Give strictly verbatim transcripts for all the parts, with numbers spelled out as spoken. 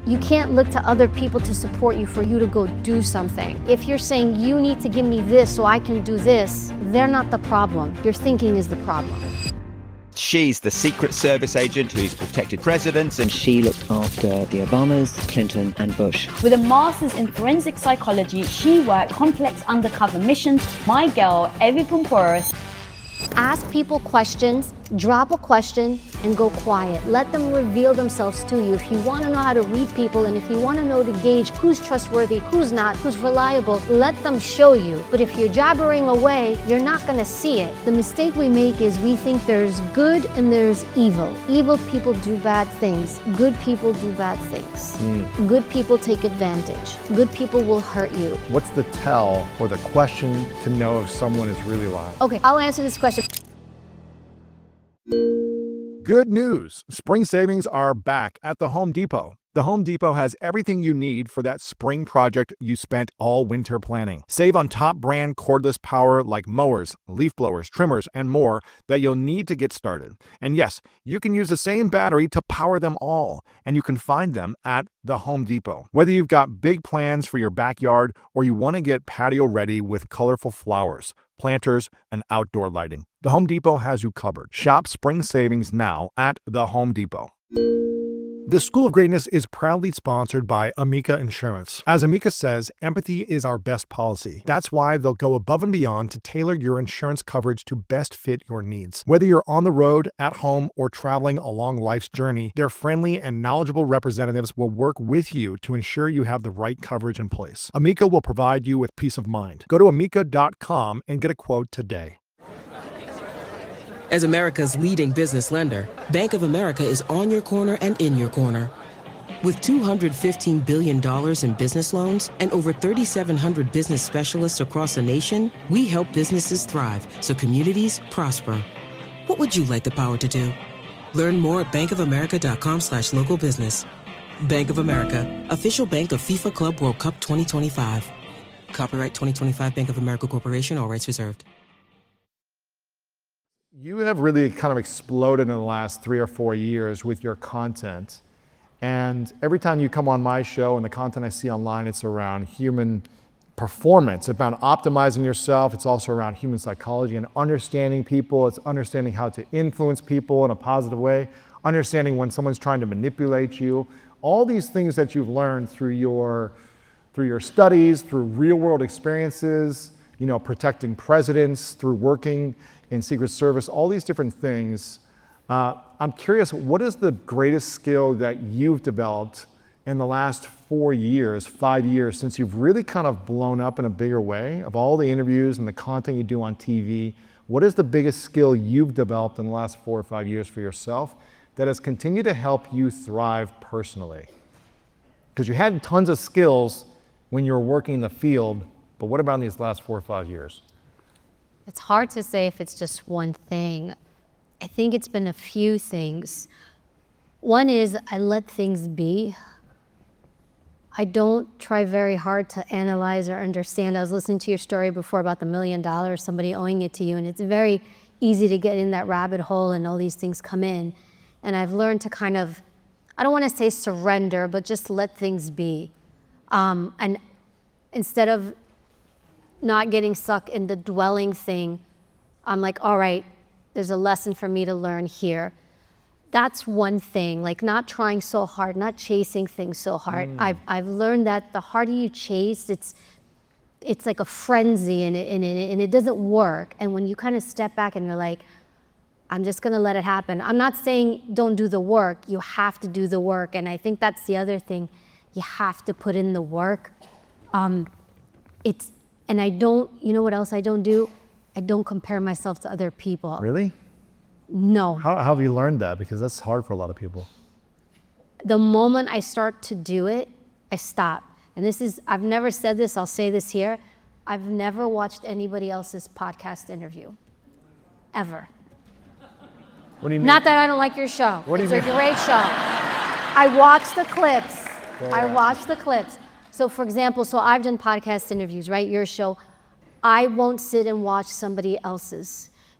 You can't look to other people to support you for you to go do something. If you're saying you need to give me this so I can do this, they're not the problem. Your thinking is the problem. She's the Secret Service agent who's protected presidents, and she looked after the Obamas, Clinton, and Bush. With a master's in forensic psychology, she worked complex undercover missions. My girl, Evie Poumpouras. Ask people questions, drop a question, and go quiet. Let them reveal themselves to you. If you want to know how to read people, and if you want to know to gauge who's trustworthy, who's not, who's reliable, let them show you. But if you're jabbering away, you're not going to see it. The mistake we make is we think there's good and there's evil. Evil people do bad things. Good people do bad things. Mm. Good people take advantage. Good people will hurt you. What's the tell or the question to know if someone is really lying? Okay, I'll answer this question. Good news! Spring savings are back at the Home Depot. The Home Depot has everything you need for that spring project you spent all winter planning. Save on top brand cordless power like mowers, leaf blowers, trimmers, and more that you'll need to get started. And yes, you can use the same battery to power them all, and you can find them at the Home Depot. Whether you've got big plans for your backyard or you want to get patio ready with colorful flowers, planters, and outdoor lighting, the Home Depot has you covered. Shop spring savings now at the Home Depot. The School of Greatness is proudly sponsored by Amica Insurance. As Amica says, empathy is our best policy. That's why they'll go above and beyond to tailor your insurance coverage to best fit your needs. Whether you're on the road, at home, or traveling along life's journey, their friendly and knowledgeable representatives will work with you to ensure you have the right coverage in place. Amica will provide you with peace of mind. Go to amica dot com and get a quote today. As America's leading business lender, Bank of America is on your corner and in your corner. With two hundred fifteen billion dollars in business loans and over three thousand seven hundred business specialists across the nation, we help businesses thrive so communities prosper. What would you like the power to do? Learn more at bankofamerica.com slash local business. Bank of America, official bank of FIFA Club World Cup twenty twenty-five. Copyright twenty twenty-five Bank of America Corporation, all rights reserved. You have really kind of exploded in the last three or four years with your content. And every time you come on my show and the content I see online, it's around human performance, about optimizing yourself. It's also around human psychology and understanding people. It's understanding how to influence people in a positive way, understanding when someone's trying to manipulate you. All these things that you've learned through your, through your studies, through real world experiences, you know, protecting presidents, through working in Secret Service, all these different things. Uh, I'm curious, what is the greatest skill that you've developed in the last four years, five years, since you've really kind of blown up in a bigger way, of all the interviews and the content you do on T V? What is the biggest skill you've developed in the last four or five years for yourself that has continued to help you thrive personally? Because you had tons of skills when you were working in the field, but what about in these last four or five years? It's hard to say if it's just one thing. I think it's been a few things. One is I let things be. I don't try very hard to analyze or understand. I was listening to your story before about the million dollars, somebody owing it to you, and it's very easy to get in that rabbit hole and all these things come in. And I've learned to kind of, I don't want to say surrender, but just let things be. Um, and instead of not getting stuck in the dwelling thing, I'm like, all right, there's a lesson for me to learn here. That's one thing, like not trying so hard, not chasing things so hard. Mm. I've, I've learned that the harder you chase, it's it's like a frenzy and it, and, it, and it doesn't work. And when you kind of step back and you're like, I'm just gonna let it happen. I'm not saying don't do the work, you have to do the work. And I think that's the other thing, you have to put in the work. Um, it's, And I don't, you know what else I don't do? I don't compare myself to other people. Really? No. How, how have you learned that? Because that's hard for a lot of people. The moment I start to do it, I stop. And this is, I've never said this, I'll say this here. I've never watched anybody else's podcast interview, ever. What do you mean? Not that I don't like your show. What do you it's mean? a great show. I watch the clips. Yeah. I watch the clips. So for example, so I've done podcast interviews, right? Your show. I won't sit and watch somebody else's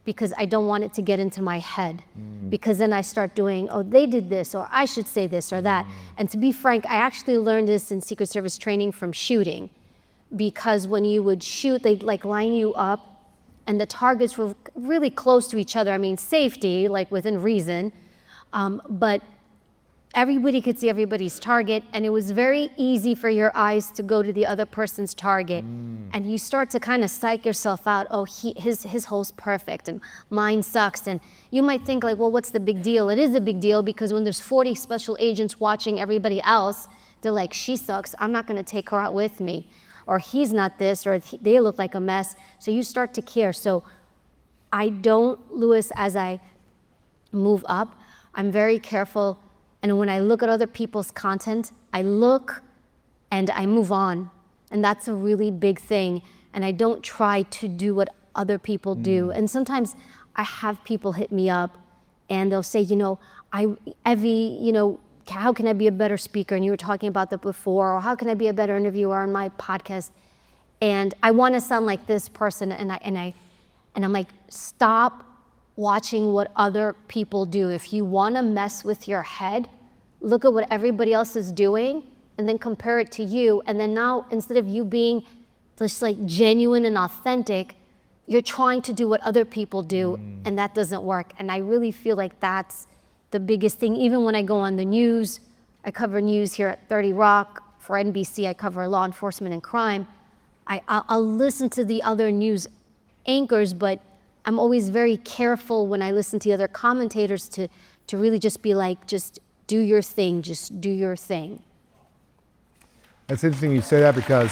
because I don't want it to get into my head. Because then I start doing, oh, they did this, or I should say this or that. And to be frank, I actually learned this in Secret Service training from shooting. Because when you would shoot, they'd like line you up and the targets were really close to each other. I mean, safety, like within reason, um, but everybody could see everybody's target, and it was very easy for your eyes to go to the other person's target. Mm. And you start to kind of psych yourself out, oh, he, his, his hole's perfect and mine sucks. And you might think like, well, what's the big deal? It is a big deal because when there's forty special agents watching everybody else, they're like, she sucks, I'm not gonna take her out with me. Or he's not this, or they look like a mess. So you start to care. So I don't, Louis, as I move up, I'm very careful. And when I look at other people's content, I look and I move on. And that's a really big thing. And I don't try to do what other people do. Mm. And sometimes I have people hit me up and they'll say, you know, I, Evie, you know, how can I be a better speaker? And you were talking about that before. Or how can I be a better interviewer on my podcast? And I want to sound like this person. And I, and I, and I'm like, stop watching what other people do. If you want to mess with your head, look at what everybody else is doing and then compare it to you. And then now, instead of you being just like genuine and authentic, you're trying to do what other people do, mm. and that doesn't work. And I really feel like that's the biggest thing. Even when I go on the news, I cover news here at thirty Rock. For N B C, I cover law enforcement and crime. I, I'll, I'll listen to the other news anchors, but I'm always very careful when I listen to the other commentators to, to really just be like, just do your thing, just do your thing. It's interesting you say that because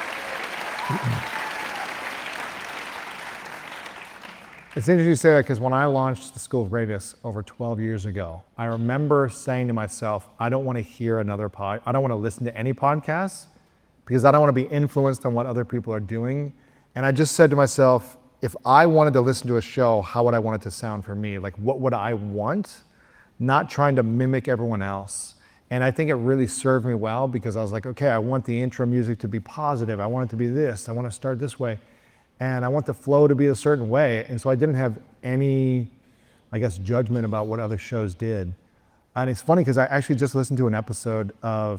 it's interesting you say that because when I launched the School of Greatness over twelve years ago, I remember saying to myself, I don't want to hear another pod, I don't want to listen to any podcasts because I don't want to be influenced on what other people are doing. And I just said to myself, if I wanted to listen to a show, how would I want it to sound for me? Like, what would I want? Not trying to mimic everyone else. And I think it really served me well because I was like, okay, I want the intro music to be positive. I want it to be this. I want to start this way. And I want the flow to be a certain way. And so I didn't have any, I guess, judgment about what other shows did. And it's funny because I actually just listened to an episode of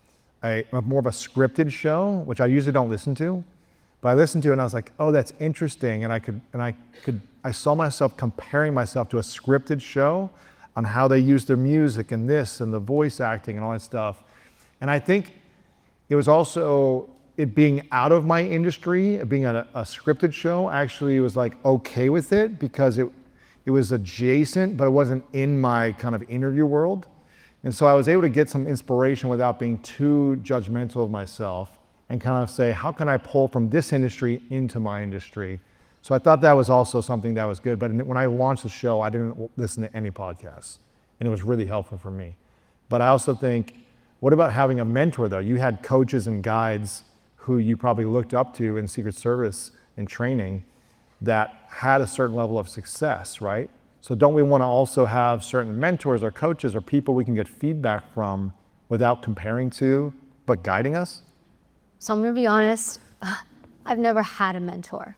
a more of a scripted show, which I usually don't listen to. But I listened to it and I was like, oh, that's interesting. And I could, and I could, I saw myself comparing myself to a scripted show on how they use their music and this and the voice acting and all that stuff. And I think it was also, it being out of my industry, it being a, a scripted show, actually was like okay with it because it, it was adjacent, but it wasn't in my kind of interview world. And so I was able to get some inspiration without being too judgmental of myself and kind of say, how can I pull from this industry into my industry? So I thought that was also something that was good. But when I launched the show, I didn't listen to any podcasts. And it was really helpful for me. But I also think, what about having a mentor though? You had coaches and guides who you probably looked up to in Secret Service and training that had a certain level of success, right? So don't we want to also have certain mentors or coaches or people we can get feedback from without comparing to, but guiding us? So I'm gonna be honest, I've never had a mentor.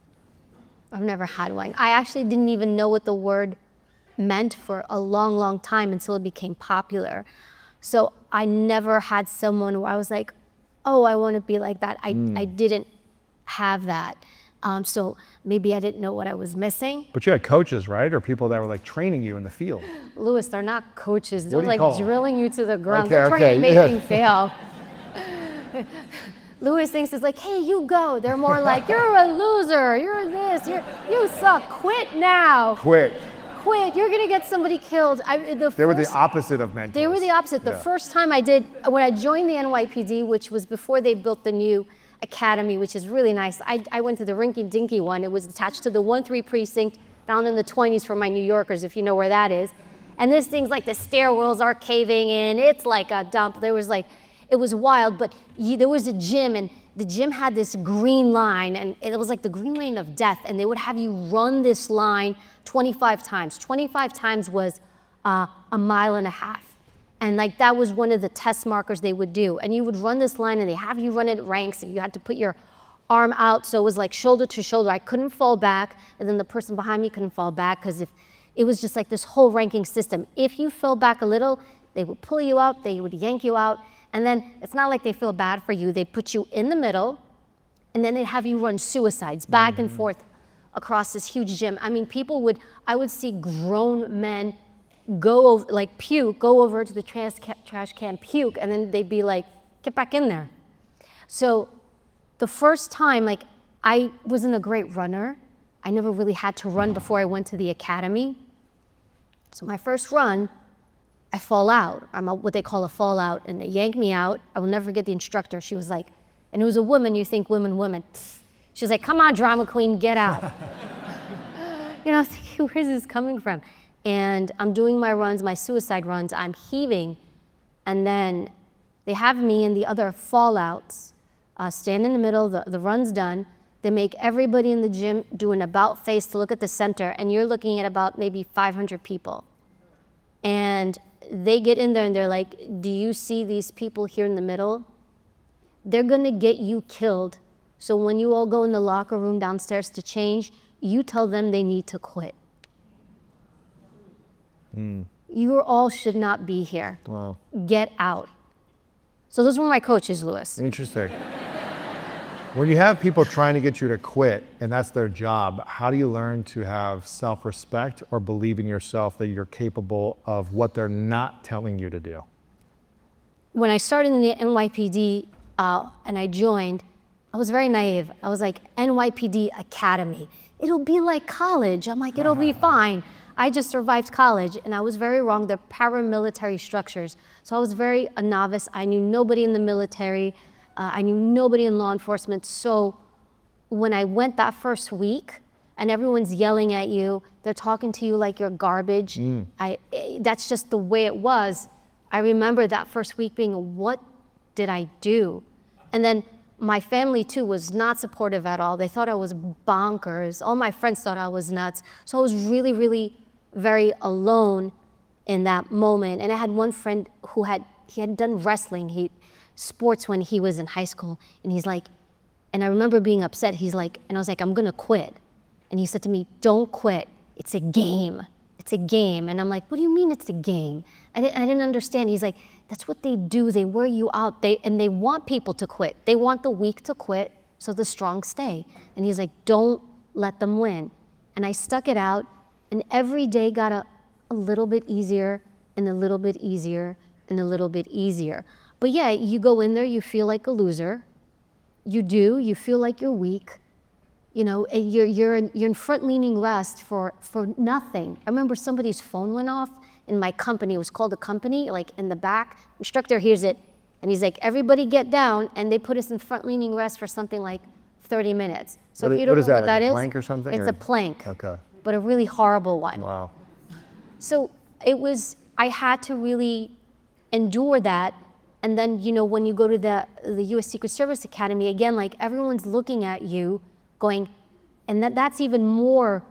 I've never had one. I actually didn't even know what the word meant for a long, long time until it became popular. So I never had someone where I was like, oh, I want to be like that. I, mm. I didn't have that. Um, so maybe I didn't know what I was missing. But you had coaches, right? Or people that were like training you in the field. Louis, they're not coaches. They're What do you like call them? drilling you to the ground. Okay, They're trying okay, to make yeah. you fail. Louis thinks it's like, hey, you go. They're more like, you're a loser. You're this. You're, you suck. Quit now. Quit. Quit. You're gonna get somebody killed. I, the They were the first- opposite of mentors. They were the opposite. The Yeah. first time I did, when I joined the N Y P D, which was before they built the new academy, which is really nice. I, I went to the rinky dinky one. It was attached to the one three precinct down in the twenties for my New Yorkers, if you know where that is. And this thing's like the stairwells are caving in. It's like a dump. There was like, it was wild, but you, there was a gym and the gym had this green line and it was like the green lane of death. And they would have you run this line twenty-five times. twenty-five times was uh, a mile and a half. And like that was one of the test markers they would do. And you would run this line and they have you run it ranks and you had to put your arm out, so it was like shoulder to shoulder. I couldn't fall back, and then the person behind me couldn't fall back, because if it was just like this whole ranking system. If you fell back a little, they would pull you out, they would yank you out, and then it's not like they feel bad for you. They put you in the middle, and then they'd have you run suicides back mm-hmm. and forth across this huge gym. I mean, people would, I would see grown men go over, like puke, go over to the trash, trash can, puke, and then they'd be like, get back in there. So the first time, like, I wasn't a great runner. I never really had to run before I went to the academy. So my first run, I fall out. I'm a, what they call a fallout, and they yank me out. I will never forget the instructor. She was like, and it was a woman, you think women, women. She was like, come on, drama queen, get out. You know, I was thinking, where's this coming from? And I'm doing my runs, my suicide runs, I'm heaving, and then they have me and the other fallouts uh, stand in the middle, the, the run's done. They make everybody in the gym do an about face to look at the center, and you're looking at about maybe five hundred people. And they get in there and they're like, do you see these people here in the middle? They're gonna get you killed. So when you all go in the locker room downstairs to change, you tell them they need to quit. Mm. You all should not be here. Wow. Get out. So those were my coaches, Louis. Interesting. When you have people trying to get you to quit, and that's their job, how do you learn to have self-respect or believe in yourself that you're capable of what they're not telling you to do? When I started in the N Y P D uh, and I joined, I was very naive. I was like, N Y P D Academy. It'll be like college. I'm like, it'll be fine. I just survived college, and I was very wrong. They're paramilitary structures. So I was very a novice. I knew nobody in the military. Uh, I knew nobody in law enforcement. So when I went that first week and everyone's yelling at you, they're talking to you like you're garbage. Mm. I, that's just the way it was. I remember that first week being, what did I do? And then my family too was not supportive at all. They thought I was bonkers. All my friends thought I was nuts. So I was really, really very alone in that moment. And I had one friend who had, he had done wrestling. He, sports when he was in high school, and he's like, and I remember being upset, he's like, and I was like, I'm gonna quit. And he said to me, don't quit, it's a game, it's a game. And I'm like, what do you mean it's a game? I didn't, I didn't understand. He's like, that's what they do, they wear you out, they, and they want people to quit. They want the weak to quit so the strong stay. And he's like, don't let them win. And I stuck it out, and every day got a, a little bit easier, and a little bit easier, and a little bit easier. But yeah, you go in there, you feel like a loser. You do, you feel like you're weak. You know, and you're, you're, in, you're in front-leaning rest for, for nothing. I remember somebody's phone went off in my company. It was called a company, like in the back. Instructor hears it, and he's like, everybody get down, and they put us in front-leaning rest for something like thirty minutes. So what, if you don't what is know that, what that like a is, plank or something? it's or? a plank, Okay. but a really horrible one. Wow. So it was, I had to really endure that. And then, you know, when you go to the, the U S Secret Service Academy, again, like everyone's looking at you going, and that, that's even more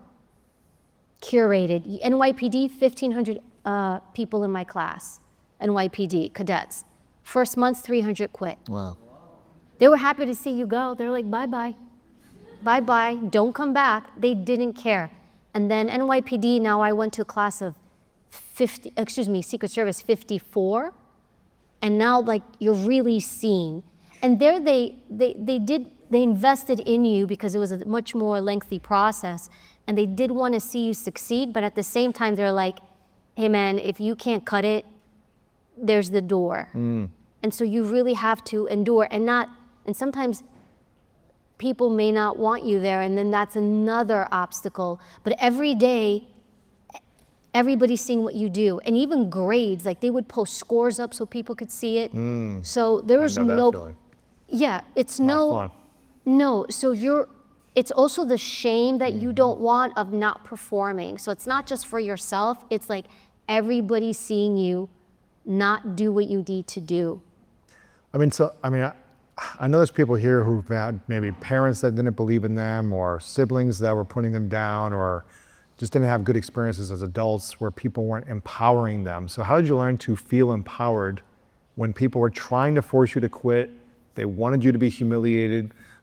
curated. N Y P D, fifteen hundred uh, people in my class, N Y P D cadets. First month, three hundred quit. Wow. They were happy to see you go. They're like, bye-bye, bye-bye, don't come back. They didn't care. And then N Y P D, now I went to a class of fifty, excuse me, Secret Service fifty-four. And now, like, you're really seen. And there they, they, they did, they invested in you because it was a much more lengthy process. And they did want to see you succeed, but at the same time, they're like, hey man, if you can't cut it, there's the door. Mm. And so you really have to endure and not, and sometimes people may not want you there, and then that's another obstacle. But every day, everybody's seeing what you do, and even grades, like they would post scores up so people could see it. Mm. So there was no, feeling. yeah, it's Not no, fun. no. So you're, it's also the shame that mm-hmm. you don't want of not performing. So it's not just for yourself. It's like everybody seeing you not do what you need to do. I mean, so I mean, I, I know there's people here who've had maybe parents that didn't believe in them, or siblings that were putting them down, or just didn't have good experiences as adults where people weren't empowering them. So how did you learn to feel empowered when people were trying to force you to quit? They wanted you to be humiliated.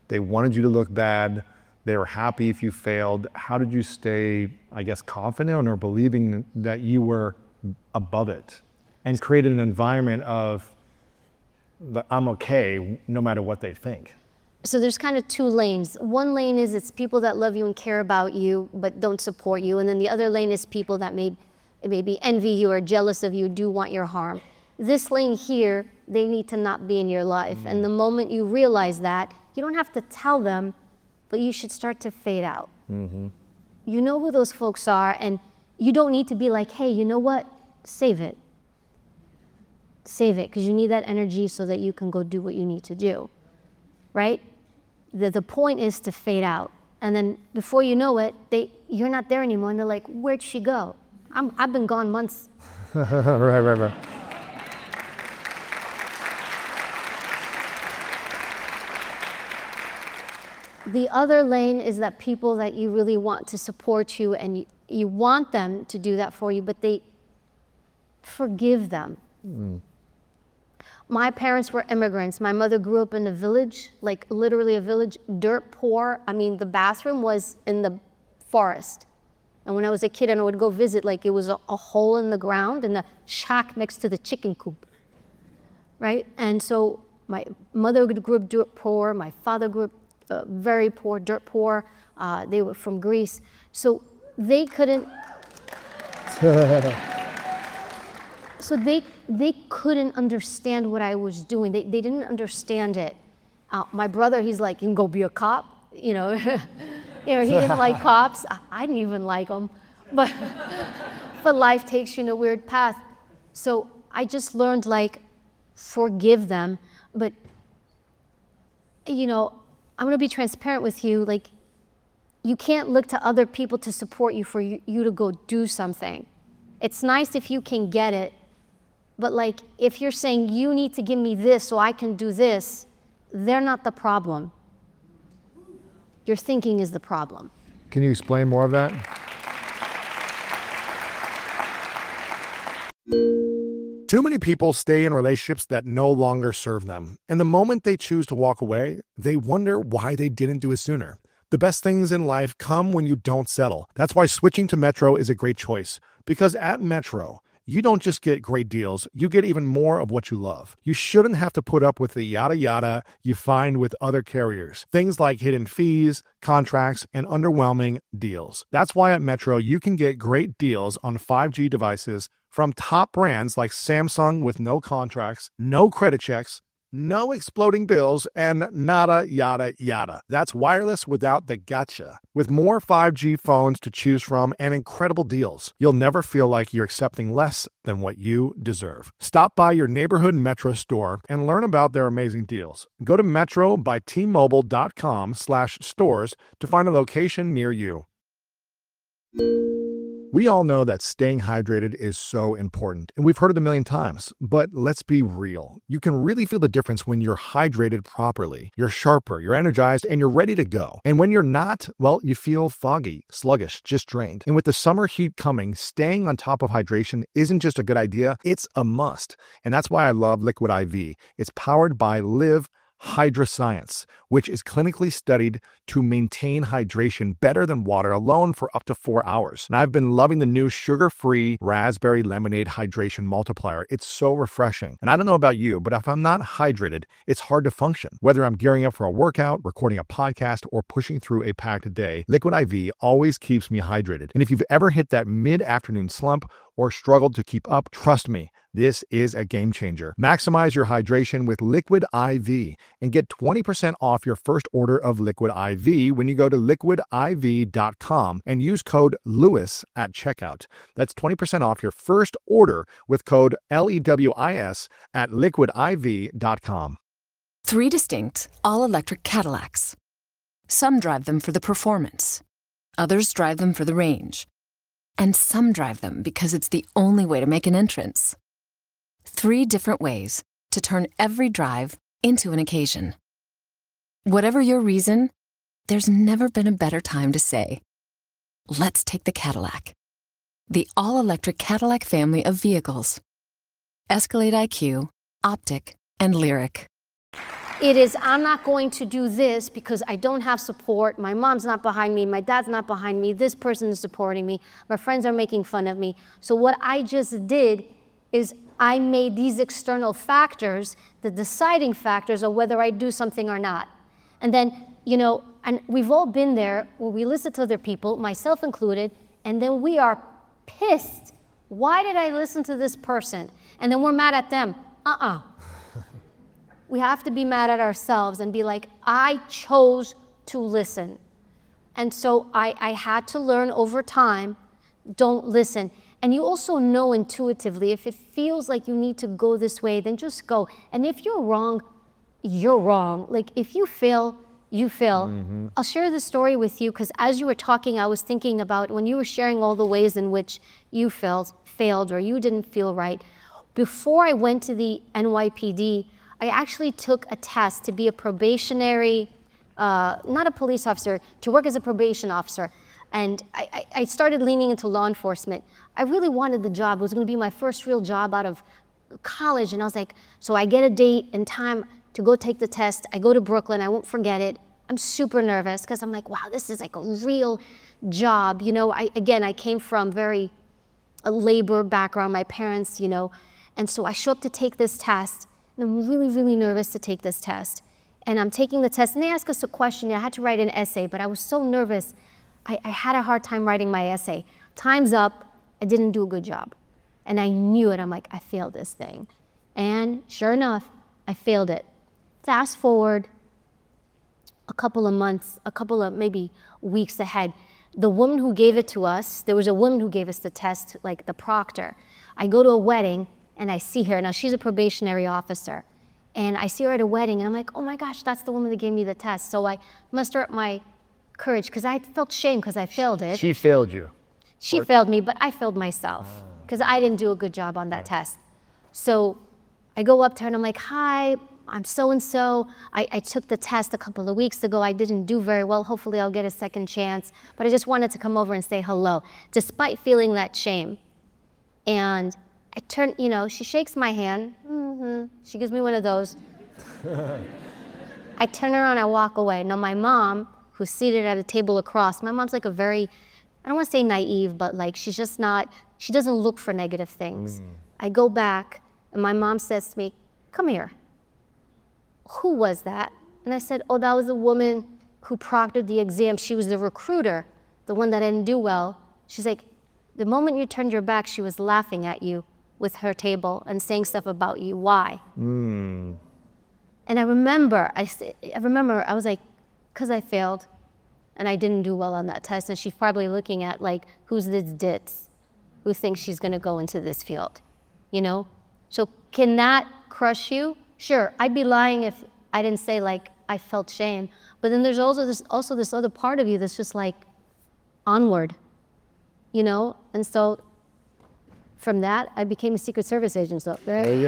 They wanted you to look bad. They were happy if you failed. How did you stay, I guess, confident or believing that you were above it and created an environment of, I'm okay no matter what they think? So there's kind of two lanes. One lane is it's people that love you and care about you but don't support you. And then the other lane is people that may, maybe envy you or jealous of you, do want your harm. This lane here, they need to not be in your life. Mm. And the moment you realize that, you don't have to tell them, but you should start to fade out. Mm-hmm. You know who those folks are, and you don't need to be like, hey, you know what? Save it. Save it, because you need that energy so that you can go do what you need to do, right? The, the point is to fade out. And then before you know it, they you're not there anymore, and they're like, where'd she go? I'm, I've been gone months. Right, right, right. The other lane is that people that you really want to support you and you, you want them to do that for you, but they forgive them. Mm. My parents were immigrants. My mother grew up in a village, like literally a village, dirt poor. I mean, the bathroom was in the forest. And when I was a kid and I would go visit, like it was a, a hole in the ground and a shack next to the chicken coop, right? And so my mother grew up dirt poor. My father grew up Uh, very poor, dirt poor. Uh, they were from Greece. So they couldn't, so they they couldn't understand what I was doing. They, they didn't understand it. Uh, my brother, he's like, you can go be a cop. You know, you know, he didn't like cops. I, I didn't even like them. But, but life takes you in a weird path. So I just learned, like, forgive them. But, you know, I'm gonna be transparent with you, like, you can't look to other people to support you for you, you to go do something. It's nice if you can get it, but like, if you're saying you need to give me this so I can do this, they're not the problem. Your thinking is the problem. Can you explain more of that? Too many people stay in relationships that no longer serve them. And the moment they choose to walk away, they wonder why they didn't do it sooner. The best things in life come when you don't settle. That's why switching to Metro is a great choice. Because at Metro, you don't just get great deals, you get even more of what you love. You shouldn't have to put up with the yada yada you find with other carriers. Things like hidden fees, contracts, and underwhelming deals. That's why at Metro, you can get great deals on five G devices from top brands like Samsung with no contracts, no credit checks, no exploding bills, and nada yada yada. That's wireless without the gotcha. With more five G phones to choose from and incredible deals, you'll never feel like you're accepting less than what you deserve. Stop by your neighborhood Metro store and learn about their amazing deals. Go to metro by T Mobile dot com slash stores to find a location near you. We all know that staying hydrated is so important, and we've heard it a million times, but let's be real. You can really feel the difference when you're hydrated properly. You're sharper, you're energized, and you're ready to go. And when you're not, well, you feel foggy, sluggish, just drained. And with the summer heat coming, staying on top of hydration isn't just a good idea, it's a must. And that's why I love Liquid I V. It's powered by Live Hydroscience, which is clinically studied to maintain hydration better than water alone for up to four hours. And I've been loving the new sugar-free raspberry lemonade hydration multiplier. It's so refreshing. And I don't know about you, but if I'm not hydrated, it's hard to function. Whether I'm gearing up for a workout, recording a podcast, or pushing through a packed day, Liquid I V always keeps me hydrated. And if you've ever hit that mid-afternoon slump or struggled to keep up, trust me, this is a game changer. Maximize your hydration with Liquid I V and get twenty percent off your first order of Liquid I V when you go to liquid I V dot com and use code Lewis at checkout. That's twenty percent off your first order with code L E W I S at liquid I V dot com. Three distinct, all-electric Cadillacs. Some drive them for the performance. Others drive them for the range. And some drive them because it's the only way to make an entrance. Three different ways to turn every drive into an occasion. Whatever your reason, there's never been a better time to say, let's take the Cadillac. The all-electric Cadillac family of vehicles. Escalade I Q, Optic, and Lyric. It is, I'm not going to do this because I don't have support. My mom's not behind me. My dad's not behind me. This person is supporting me. My friends are making fun of me. So what I just did is I made these external factors the deciding factors of whether I do something or not. And then, you know, and we've all been there where we listen to other people, myself included, and then we are pissed. Why did I listen to this person? And then we're mad at them. Uh-uh. We have to be mad at ourselves and be like, I chose to listen. And so I, I had to learn over time, don't listen. And you also know intuitively, if it feels like you need to go this way, then just go. And if you're wrong, you're wrong. Like if you fail, you fail. Mm-hmm. I'll share this story with you because as you were talking, I was thinking about when you were sharing all the ways in which you failed, failed or you didn't feel right. Before I went to the N Y P D, I actually took a test to be a probationary, uh, not a police officer, to work as a probation officer. And I, I, I started leaning into law enforcement. I really wanted the job. It was gonna be my first real job out of college. And I was like, so I get a date and time to go take the test. I go to Brooklyn, I won't forget it. I'm super nervous because I'm like, wow, this is like a real job. You know, I, again, I came from very a labor background, my parents, you know, and so I show up to take this test. And I'm really, really nervous to take this test. And I'm taking the test, and they ask us a question. I had to write an essay, but I was so nervous. I, I had a hard time writing my essay. Time's up, I didn't do a good job. And I knew it, I'm like, I failed this thing. And sure enough, I failed it. Fast forward a couple of months, a couple of maybe weeks ahead, the woman who gave it to us, there was a woman who gave us the test, like the proctor. I go to a wedding, and I see her. Now, she's a probationary officer. And I see her at a wedding, and I'm like, oh my gosh, that's the woman that gave me the test. So I muster up my courage, because I felt shame because I failed it. She failed you. She or... failed me, but I failed myself, because I didn't do a good job on that yeah. test. So I go up to her, and I'm like, hi, I'm so-and-so. I, I took the test a couple of weeks ago. I didn't do very well. Hopefully I'll get a second chance. But I just wanted to come over and say hello, despite feeling that shame. And I turn, you know, she shakes my hand. Mm-hmm. She gives me one of those. I turn around, I walk away. Now my mom, who's seated at a table across, my mom's like a very, I don't want to say naive, but like she's just not, she doesn't look for negative things. Mm. I go back, and my mom says to me, come here. Who was that? And I said, oh, that was the woman who proctored the exam. She was the recruiter, the one that didn't do well. She's like, the moment you turned your back, she was laughing at you with her table and saying stuff about you. Why? Mm. And I remember, I, I remember, I was like, because I failed and I didn't do well on that test. And she's probably looking at like, who's this ditz who thinks she's going to go into this field, you know? So can that crush you? Sure, I'd be lying if I didn't say like, I felt shame. But then there's also this, also this other part of you that's just like onward, you know? And so from that, I became a Secret Service agent. So there you go.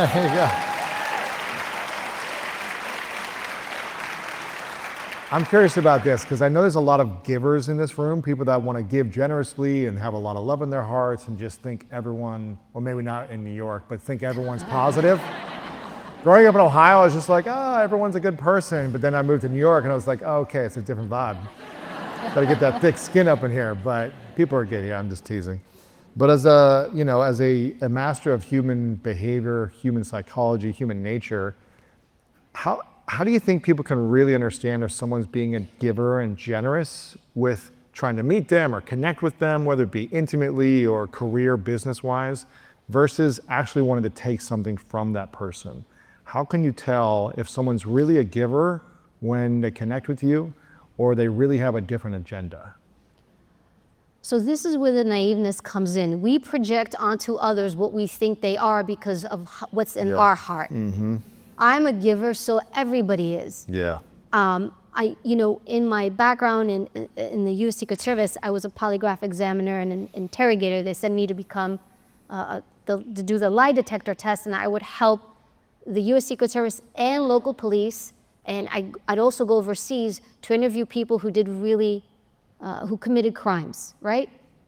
I'm curious about this because I know there's a lot of givers in this room, people that want to give generously and have a lot of love in their hearts and just think everyone, well, maybe not in New York, but think everyone's positive. Growing up in Ohio, I was just like, oh, everyone's a good person. But then I moved to New York and I was like, oh, okay, it's a different vibe. Gotta get that thick skin up in here. But people are good. Yeah, I'm just teasing. But as a, you know, as a, a master of human behavior, human psychology, human nature, how how do you think people can really understand if someone's being a giver and generous with trying to meet them or connect with them, whether it be intimately or career, business-wise, versus actually wanting to take something from that person? How can you tell if someone's really a giver when they connect with you, or they really have a different agenda? So this is where the naiveness comes in. We project onto others what we think they are because of what's in yeah. our heart. Mm-hmm. I'm a giver, so everybody is. Yeah. Um, I, you know, in my background in in the U S Secret Service, I was a polygraph examiner and an interrogator. They sent me to become, uh, the, to do the lie detector test, and I would help the U S Secret Service and local police, and I, I'd also go overseas to interview people who did really, uh, who committed crimes, right?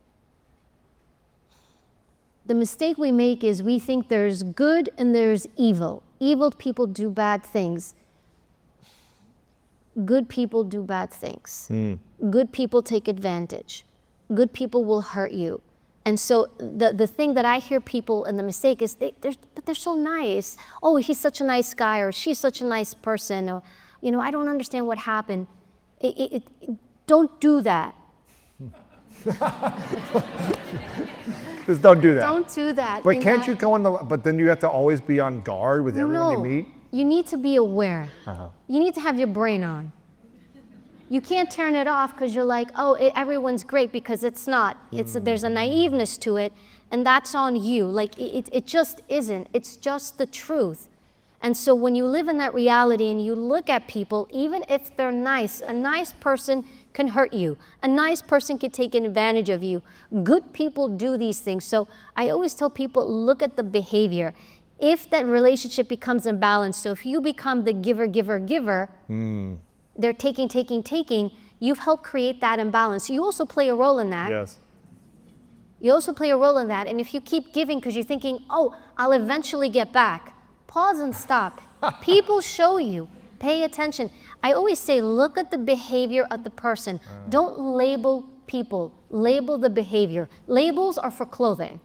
The mistake we make is we think there's good and there's evil. Evil people do bad things. good people do bad things. Good people take advantage. Good people will hurt you. And so the, the thing that I hear people and the mistake is, they, they're, but they're so nice. Oh, he's such a nice guy, or she's such a nice person, or, you know, I don't understand what happened. It, it, it, don't do that. Just don't do that. Don't do that. But In can't that- you go on the, but then you have to always be on guard with everyone you No, meet? you need to be aware. You need to have your brain on. You can't turn it off because you're like, oh, it, everyone's great, because it's not. It's there's a naiveness to it, and that's on you. Like it, it, it just isn't. It's just the truth. And so when you live in that reality and you look at people, even if they're nice, a nice person can hurt you. A nice person can take advantage of you. Good people do these things. So I always tell people, look at the behavior. If that relationship becomes imbalanced, so if you become the giver, giver, giver, they're taking, taking, taking, you've helped create that imbalance. You also play a role in that. Yes. You also play a role in that. And if you keep giving because you're thinking, oh, I'll eventually get back, pause and stop. People show you. Pay attention. I always say, look at the behavior of the person. Don't label people. Label the behavior. Labels are for clothing.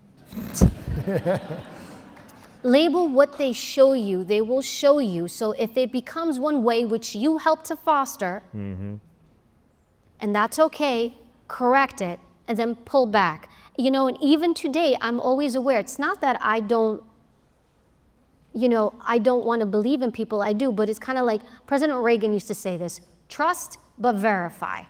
Label what they show you. They will show you. So if it becomes one way which you help to foster, and that's okay, correct it, and then pull back. You know, and even today, I'm always aware. It's not that I don't, you know, I don't want to believe in people. I do, but it's kind of like President Reagan used to say this: trust but verify.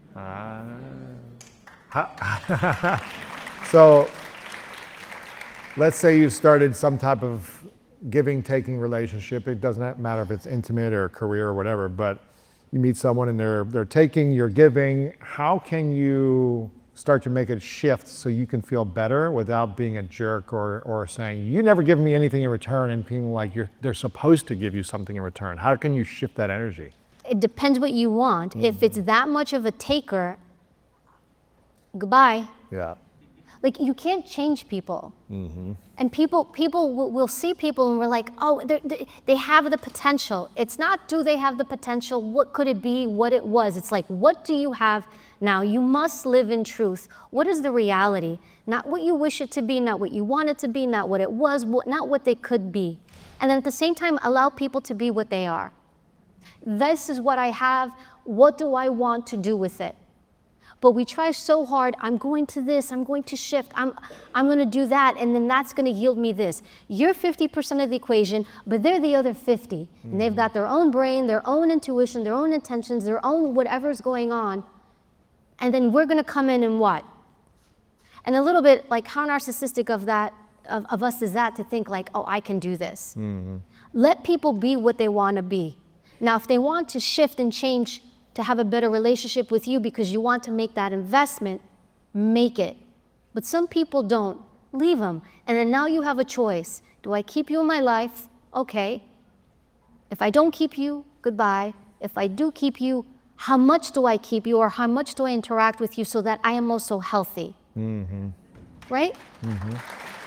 So let's say you started some type of giving, taking relationship. It doesn't matter if it's intimate or career or whatever, but you meet someone and they're, they're taking, you're giving. How can you start to make a shift so you can feel better without being a jerk, or, or saying, you never give me anything in return, and feeling like you're, they're supposed to give you something in return? How can you shift that energy? It depends what you want. If it's that much of a taker, goodbye. Yeah. Like, you can't change people. And people people will, will see people and we're like, oh, they're- they they have the potential. It's not, do they have the potential? What could it be? What it was? It's like, what do you have now? You must live in truth. What is the reality? Not what you wish it to be, not what you want it to be, not what it was, what, not what they could be. And then at the same time, allow people to be what they are. This is what I have. What do I want to do with it? But we try so hard, I'm going to this, I'm going to shift, I'm, I'm going to do that, and then that's going to yield me this. You're fifty percent of the equation, but they're the other fifty. And they've got their own brain, their own intuition, their own intentions, their own whatever's going on. And then we're going to come in and what? And a little bit like, how narcissistic of that, of, of us is that, to think like, oh, I can do this. Let people be what they want to be. Now, if they want to shift and change to have a better relationship with you because you want to make that investment, make it. But some people don't. Leave them. And then now you have a choice. Do I keep you in my life? Okay. If I don't keep you, goodbye. If I do keep you, how much do I keep you, or how much do I interact with you so that I am also healthy? Mm-hmm. Right? Mm-hmm.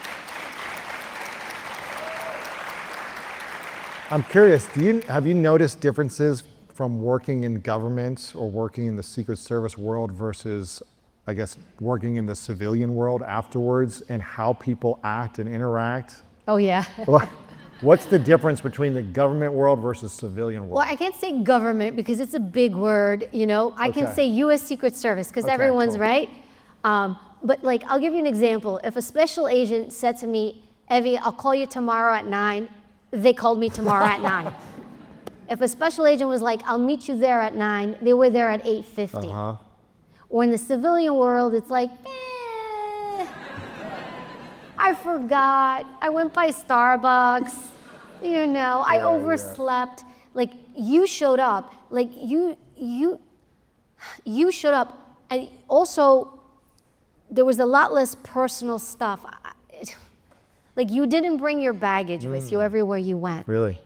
I'm curious, do you, have you noticed differences from working in government or working in the Secret Service world versus, I guess, working in the civilian world afterwards, and how people act and interact? Oh, yeah. What's the difference between the government world versus civilian world? Well, I can't say government because it's a big word, you know. I can Okay. say U S Secret Service because Okay, everyone's cool. right. Um, but like, I'll give you an example. If a special agent said to me, Evie, I'll call you tomorrow at nine, they called me tomorrow at nine. If a special agent was like, I'll meet you there at nine, they were there at eight fifty. Uh-huh. Or in the civilian world, it's like, eh, I forgot. I went by Starbucks. You know, I overslept. Like, you showed up. Like, you, you, you showed up. And also, there was a lot less personal stuff. I- it- Like, you didn't bring your baggage with you everywhere you went. Really?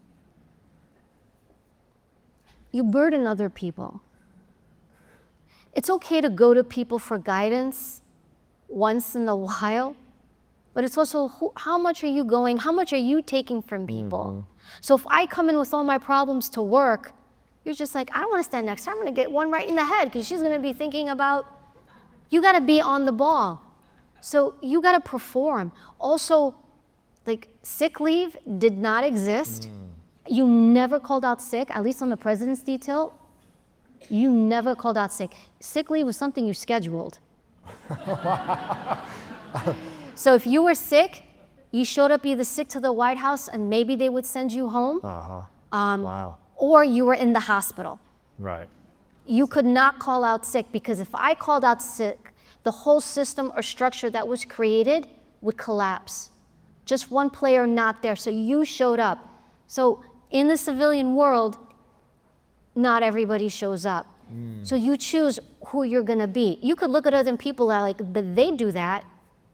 You burden other people. It's okay to go to people for guidance once in a while, but it's also, who, how much are you going, how much are you taking from people? So if I come in with all my problems to work, you're just like, I don't want to stand next to her. I'm going to get one right in the head because she's going to be thinking about, you got to be on the ball. So you got to perform. Also, like sick leave did not exist. Mm. You never called out sick, at least on the president's detail. You never called out sick. Sick leave was something you scheduled. So if you were sick, you showed up either sick to the White House and maybe they would send you home. Uh-huh. Um, Wow. Or you were in the hospital. Right. You could not call out sick because if I called out sick, the whole system or structure that was created would collapse. Just one player not there, so you showed up. So in the civilian world, not everybody shows up. Mm. So you choose who you're gonna be. You could look at other people that are like, but they do that.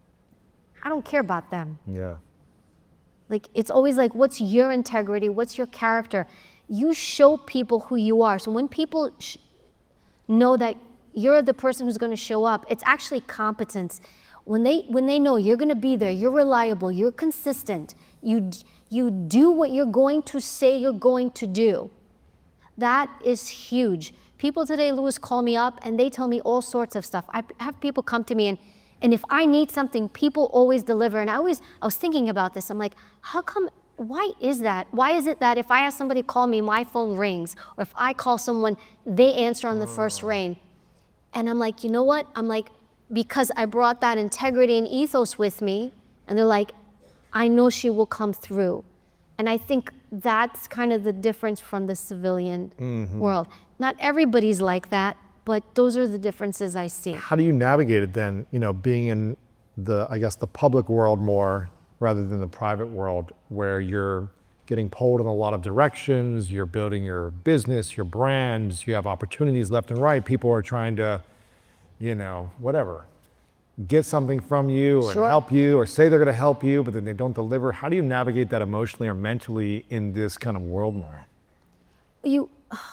I don't care about them. Yeah. Like, it's always like, what's your integrity? What's your character? You show people who you are. So when people sh- know that you're the person who's gonna show up, it's actually competence. When they when they know you're gonna be there, you're reliable, you're consistent, you you do what you're going to say you're going to do. That is huge. People today, Louis, call me up and they tell me all sorts of stuff. I have people come to me and and if I need something, people always deliver. And I always I was thinking about this. I'm like, how come? Why is that? Why is it that if I have somebody call me, my phone rings, or if I call someone, they answer on the first ring? And I'm like, you know what? I'm like, because I brought that integrity and ethos with me, and they're like, I know she will come through. And I think that's kind of the difference from the civilian mm-hmm. world. Not everybody's like that, but those are the differences I see. How do you navigate it then, you know, being in the, I guess, the public world more rather than the private world, where you're getting pulled in a lot of directions, you're building your business, your brands, you have opportunities left and right, people are trying to, you know, whatever, get something from you and Sure. help you or say they're gonna help you, but then they don't deliver. How do you navigate that emotionally or mentally in this kind of world more? You,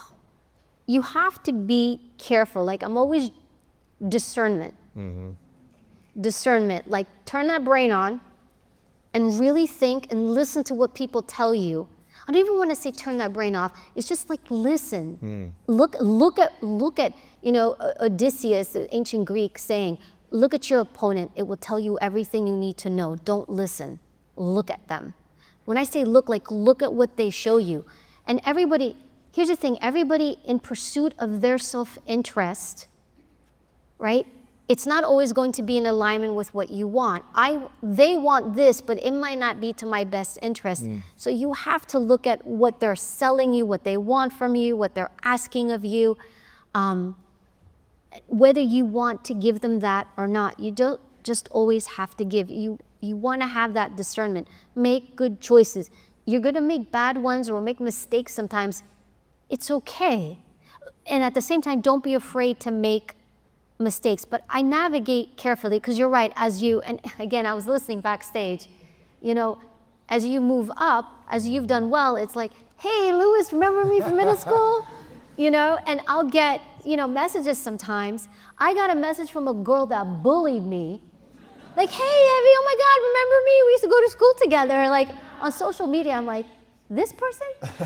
you have to be careful. Like, I'm always discernment. Mm-hmm. Discernment, like turn that brain on and really think and listen to what people tell you. I don't even want to say turn that brain off. It's just like listen. Mm. Look, look at, look at, you know, Odysseus, the ancient Greek saying, look at your opponent. It will tell you everything you need to know. Don't listen. Look at them. When I say look, like look at what they show you. And everybody, here's the thing, everybody in pursuit of their self-interest, right? It's not always going to be in alignment with what you want. I, they want this, but it might not be to my best interest. Mm. So you have to look at what they're selling you, what they want from you, what they're asking of you, um, whether you want to give them that or not. You don't just always have to give. You, you want to have that discernment. Make good choices. You're going to make bad ones or make mistakes sometimes. It's okay. And at the same time, don't be afraid to make mistakes, but I navigate carefully because you're right, as you, and again, I was listening backstage, you know, as you move up, as you've done well, it's like, hey, Louis, remember me from middle school? You know, and I'll get, you know, messages sometimes. I got a message from a girl that bullied me. Like, hey, Evie, oh my God, remember me? We used to go to school together. Like, on social media, I'm like, this person?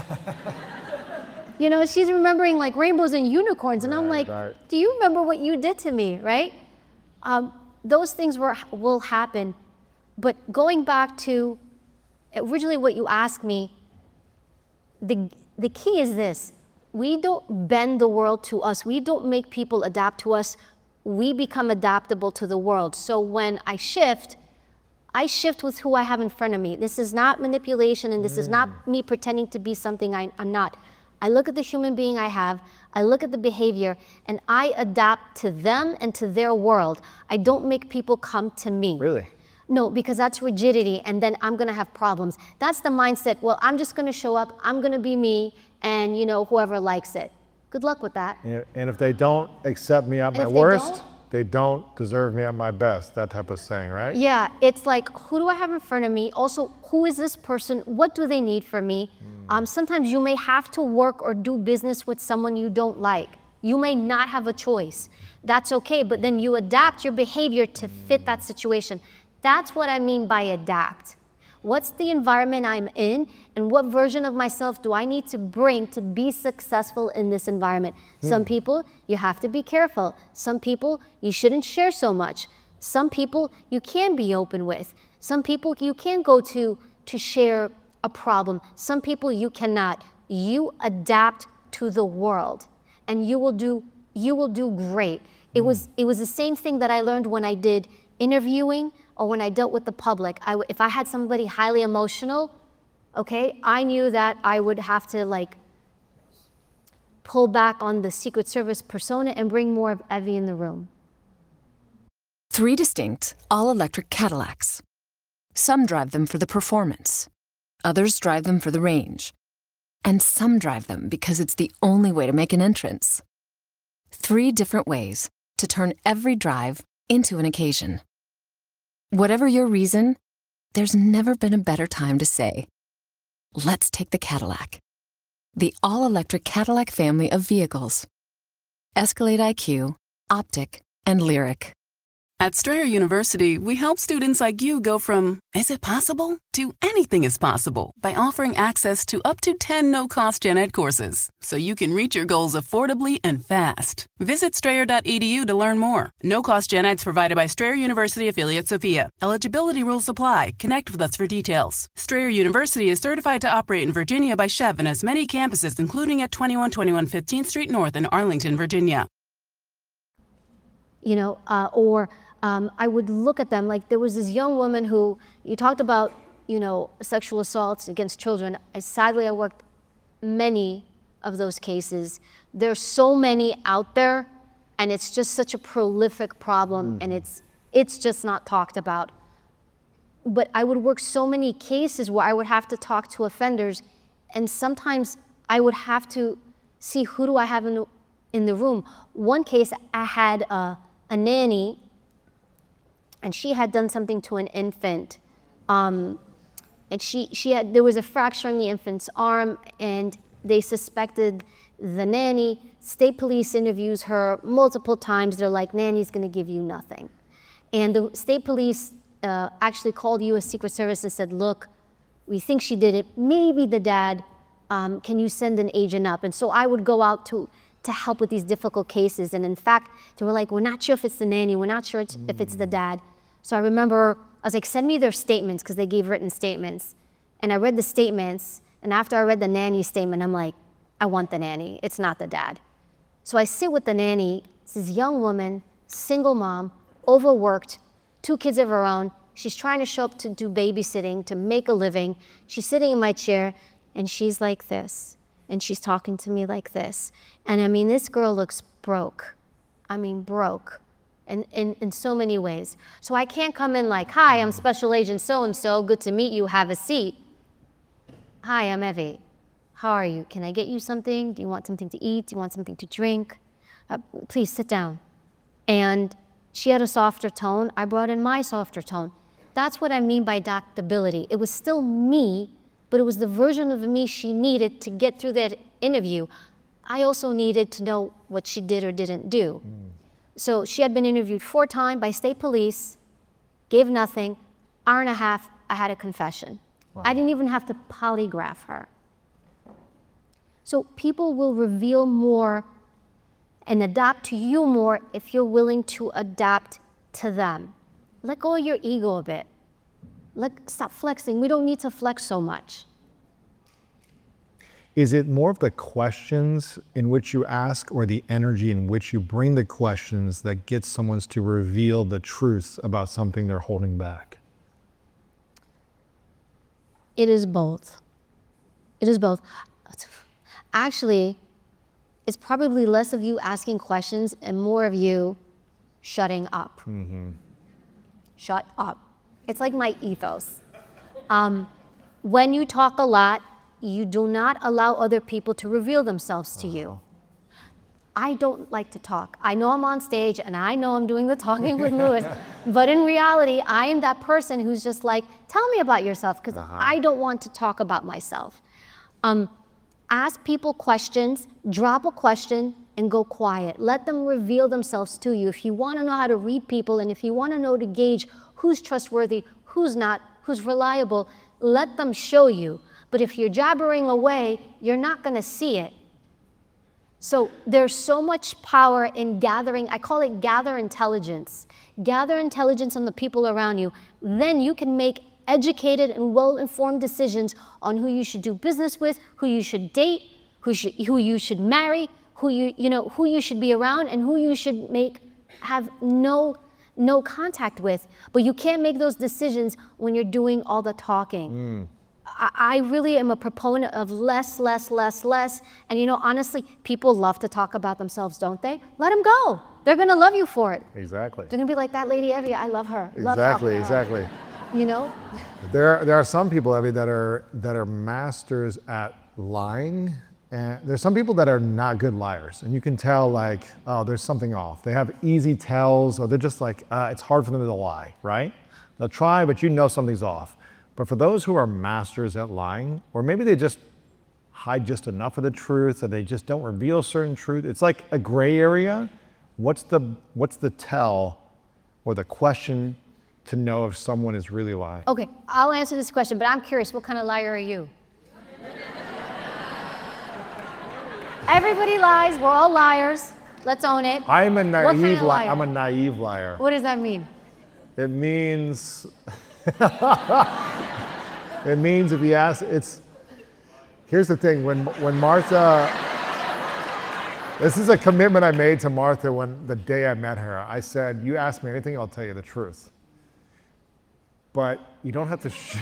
You know, she's remembering like rainbows and unicorns. And right, I'm like, right. Do you remember what you did to me, right? Um, those things were, will happen. But going back to originally what you asked me, the, the key is this. We don't bend the world to us. We don't make people adapt to us. We become adaptable to the world. So when I shift, I shift with who I have in front of me. This is not manipulation, and this mm. is not me pretending to be something I, I'm not. I look at the human being I have, I look at the behavior, and I adapt to them and to their world. I don't make people come to me. Really? No, because that's rigidity, and then I'm gonna have problems. That's the mindset, well, I'm just gonna show up, I'm gonna be me, and you know, whoever likes it. Good luck with that. And if they don't accept me at my worst, they don't deserve me at my best, that type of saying, right? Yeah, it's like, who do I have in front of me? Also, who is this person? What do they need from me? Mm. Um, sometimes you may have to work or do business with someone you don't like. You may not have a choice. That's okay, but then you adapt your behavior to fit that situation. That's what I mean by adapt. What's the environment I'm in, and what version of myself do I need to bring to be successful in this environment? Some people, you have to be careful. Some people, you shouldn't share so much. Some people, you can be open with. Some people, you can go to to share a problem. Some people, you cannot. You adapt to the world, and you will do you will do great. It was it was the same thing that I learned when I did interviewing or when I dealt with the public. I, if I had somebody highly emotional, okay, I knew that I would have to like pull back on the Secret Service persona and bring more of Evie in the room. Three distinct, all-electric Cadillacs. Some drive them for the performance. Others drive them for the range. And some drive them because it's the only way to make an entrance. Three different ways to turn every drive into an occasion. Whatever your reason, there's never been a better time to say, let's take the Cadillac. The all-electric Cadillac family of vehicles. Escalade I Q, Optic, and Lyric. At Strayer University, we help students like you go from, is it possible, to anything is possible by offering access to up to ten no-cost gen ed courses, so you can reach your goals affordably and fast. Visit strayer dot e d u to learn more. No-cost gen eds provided by Strayer University affiliate Sophia. Eligibility rules apply. Connect with us for details. Strayer University is certified to operate in Virginia by Chev and has many campuses, including at twenty-one twenty-one fifteenth Street North in Arlington, Virginia. You know, uh, or um, I would look at them like there was this young woman who, you talked about, you know, sexual assaults against children. I, sadly, I worked many of those cases. There's so many out there, and it's just such a prolific problem, and it's it's just not talked about. But I would work so many cases where I would have to talk to offenders, and sometimes I would have to see who do I have in the, in the room. One case, I had a, a nanny, and she had done something to an infant. Um, and she, she had, there was a fracture in the infant's arm, and they suspected the nanny. State police interviews her multiple times. They're like, nanny's gonna give you nothing. And the state police uh, actually called U S Secret Service and said, look, we think she did it. Maybe the dad, um, can you send an agent up? And so I would go out to, to help with these difficult cases. And in fact, they were like, we're not sure if it's the nanny. We're not sure it's, if it's the dad. So I remember, I was like, send me their statements, because they gave written statements. And I read the statements, and after I read the nanny statement, I'm like, I want the nanny, it's not the dad. So I sit with the nanny, it's this young woman, single mom, overworked, two kids of her own. She's trying to show up to do babysitting, to make a living. She's sitting in my chair, and she's like this, and she's talking to me like this. And I mean, this girl looks broke. I mean, broke. In, in, in so many ways. So I can't come in like, hi, I'm Special Agent so-and-so, good to meet you, have a seat. Hi, I'm Evie. How are you? Can I get you something? Do you want something to eat? Do you want something to drink? Uh, please sit down. And she had a softer tone. I brought in my softer tone. That's what I mean by adaptability. It was still me, but it was the version of me she needed to get through that interview. I also needed to know what she did or didn't do. Mm. So she had been interviewed four times by state police, gave nothing. Hour and a half, I had a confession. Wow. I didn't even have to polygraph her. So people will reveal more and adapt to you more if you're willing to adapt to them. Let go of your ego a bit. Let, stop flexing. We don't need to flex so much. Is it more of the questions in which you ask or the energy in which you bring the questions that gets someone to reveal the truth about something they're holding back? It is both. It is both. Actually, it's probably less of you asking questions and more of you shutting up. Mm-hmm. Shut up. It's like my ethos. Um, when you talk a lot, you do not allow other people to reveal themselves to you. I don't like to talk. I know I'm on stage and I know I'm doing the talking with Louis, but in reality, I am that person who's just like, tell me about yourself, because uh-huh. I don't want to talk about myself. Um, ask people questions, drop a question, and go quiet. Let them reveal themselves to you. If you want to know how to read people, and if you want to know to gauge who's trustworthy, who's not, who's reliable, let them show you. But if you're jabbering away, you're not going to see it. So there's so much power in gathering, I call it gather intelligence. Gather intelligence on the people around you. Then you can make educated and well-informed decisions on who you should do business with, who you should date, who should, who you should marry, who you, you know, who you should be around, and who you should make, have no, no contact with. But you can't make those decisions when you're doing all the talking. Mm. I, I really am a proponent of less, less, less, less. And you know, honestly, people love to talk about themselves, don't they? Let them go. They're gonna love you for it. Exactly. They're gonna be like, that lady Evie, I love her. Love talking Exactly, to her." exactly. You know? There, there are some people, Evie, that are that are masters at lying, and there's some people that are not good liars, and you can tell like, oh, there's something off. They have easy tells, or they're just like, uh, it's hard for them to lie, right? They'll try, but you know something's off. But for those who are masters at lying, or maybe they just hide just enough of the truth, or they just don't reveal certain truth, it's like a gray area. What's the what's the tell, or the question to know if someone is really lying? Okay, I'll answer this question, but I'm curious, what kind of liar are you? Everybody lies, we're all liars. Let's own it. I'm a What kind naive of liar. liar? I'm a naive liar. What does that mean? It means it means if you ask, it's here's the thing, when when Martha, this is a commitment I made to Martha when the day I met her. I said, you ask me anything, I'll tell you the truth. But you don't have to sh-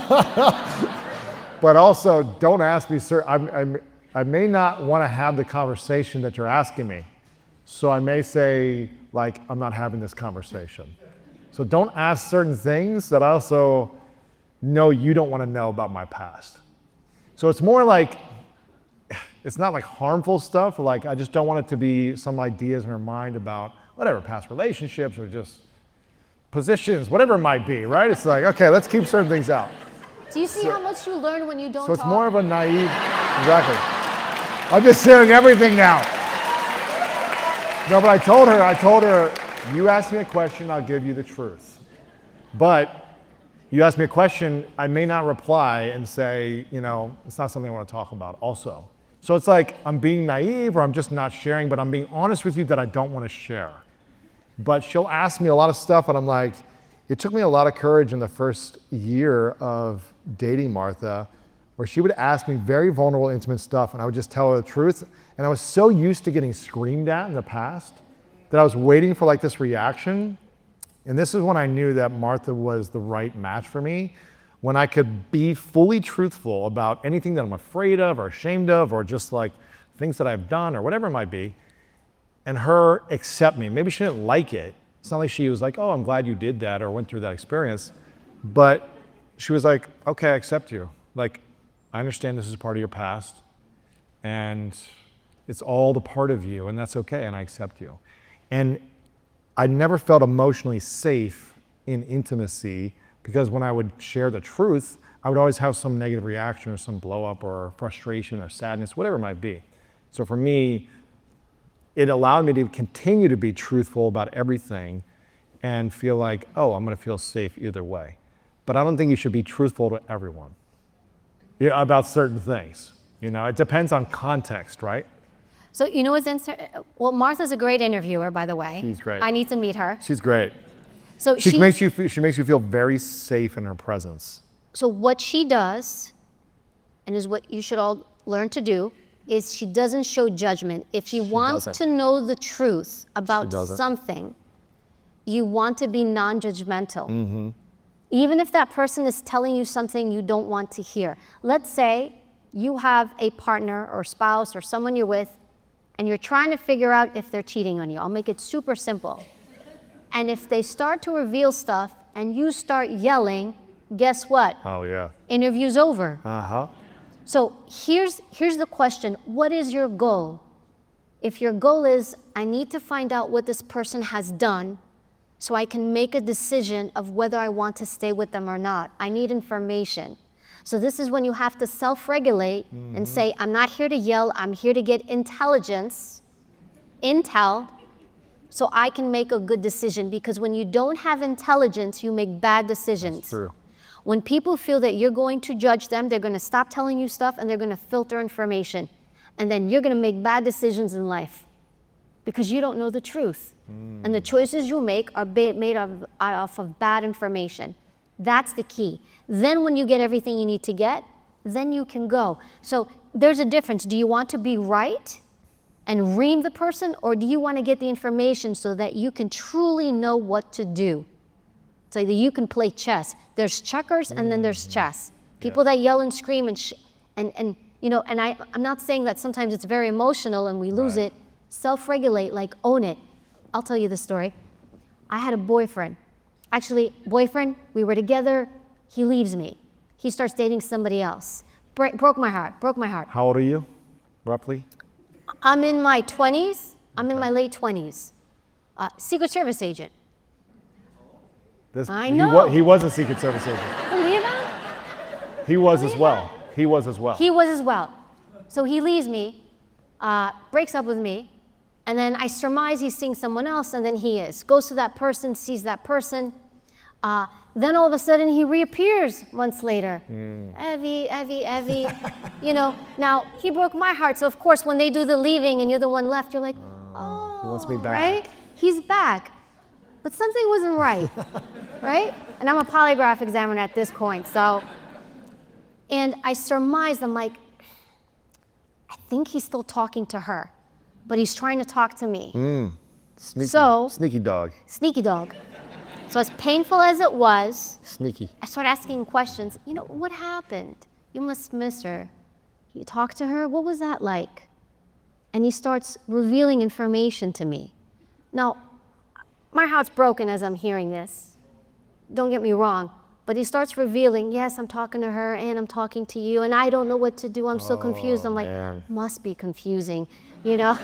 but also don't ask me, sir. I'm, I'm, I may not want to have the conversation that you're asking me. So I may say, like, I'm not having this conversation. So don't ask certain things that I also know you don't want to know about my past. So it's more like, it's not like harmful stuff. Like, I just don't want it to be some ideas in her mind about whatever, past relationships or just positions, whatever it might be, right? It's like, okay, let's keep certain things out. Do you see how much you learn when you don't So it's talk? more of a naive, exactly. I'm just sharing everything now. No, but I told her, I told her, you ask me a question, I'll give you the truth. But you ask me a question, I may not reply and say, you know, it's not something I want to talk about also. So it's like I'm being naive or I'm just not sharing, but I'm being honest with you that I don't want to share. But she'll ask me a lot of stuff and I'm like, it took me a lot of courage in the first year of dating Martha, where she would ask me very vulnerable, intimate stuff and I would just tell her the truth. And I was so used to getting screamed at in the past that I was waiting for like this reaction. And this is when I knew that Martha was the right match for me, when I could be fully truthful about anything that I'm afraid of or ashamed of, or just like things that I've done or whatever it might be, and her accept me. Maybe she didn't like it. It's not like she was like, oh, I'm glad you did that or went through that experience. But she was like, okay, I accept you. Like, I understand this is part of your past and it's all the part of you and that's okay and I accept you. And I never felt emotionally safe in intimacy because when I would share the truth, I would always have some negative reaction or some blow up or frustration or sadness, whatever it might be. So for me, it allowed me to continue to be truthful about everything and feel like, oh, I'm gonna feel safe either way. But I don't think you should be truthful to everyone, yeah, about certain things. You know, it depends on context, right? So you know what's interesting? Well, Martha's a great interviewer, by the way. She's great. I need to meet her. She's great. So She, she, makes you feel, she makes you feel very safe in her presence. so what she does, and is what you should all learn to do, is she doesn't show judgment. If she wants doesn't. to know the truth about doesn't. something, you want to be non-judgmental. Mm-hmm. Even if that person is telling you something you don't want to hear. Let's say you have a partner or spouse or someone you're with, and you're trying to figure out if they're cheating on you. I'll make it super simple. And if they start to reveal stuff and you start yelling, guess what? Oh, yeah. Interview's over. Uh-huh. So here's, here's the question. What is your goal? If your goal is, I need to find out what this person has done so I can make a decision of whether I want to stay with them or not. I need information. So this is when you have to self-regulate mm-hmm. and say, I'm not here to yell, I'm here to get intelligence, intel, so I can make a good decision. Because when you don't have intelligence, you make bad decisions. That's true. When people feel that you're going to judge them, they're going to stop telling you stuff and they're going to filter information. And then you're going to make bad decisions in life because you don't know the truth. Mm. And the choices you make are ba- made of, off of bad information. That's the key. Then when you get everything you need to get, then you can go. So there's a difference. Do you want to be right and ream the person, or do you want to get the information so that you can truly know what to do? So that you can play chess. There's checkers and then there's chess. People yeah. that yell and scream and, sh- and, and you know, and I, I'm not saying that sometimes it's very emotional and we lose right. it. Self-regulate, like own it. I'll tell you the story. I had a boyfriend. Actually, boyfriend, we were together, he leaves me. He starts dating somebody else. Bre- broke my heart, broke my heart. How old are you, roughly? I'm in my twenties. I'm in my late twenties. Uh, Secret Service agent. This, I he know. Was, he was a Secret Service agent. Believe it? He was Believe as well. It? He was as well. He was as well. So he leaves me, uh, breaks up with me, and then I surmise he's seeing someone else, and then he is. Goes to that person, sees that person. Uh, then all of a sudden he reappears months later. Mm. Evie, Evie, Evie. You know, now he broke my heart. So of course, when they do the leaving and you're the one left, you're like, oh, he wants me back. Right? He's back. But something wasn't right, right? And I'm a polygraph examiner at this point, so. And I surmised, I'm like, I think he's still talking to her, but he's trying to talk to me. Mm. Sneaky, so, sneaky dog. Sneaky dog. So as painful as it was, sneaky. I started asking questions. You know, what happened? You must miss her. You talked to her? What was that like? And he starts revealing information to me. Now, my heart's broken as I'm hearing this. Don't get me wrong. But he starts revealing, yes, I'm talking to her and I'm talking to you and I don't know what to do. I'm so oh, confused. I'm like, man. Must be confusing, you know?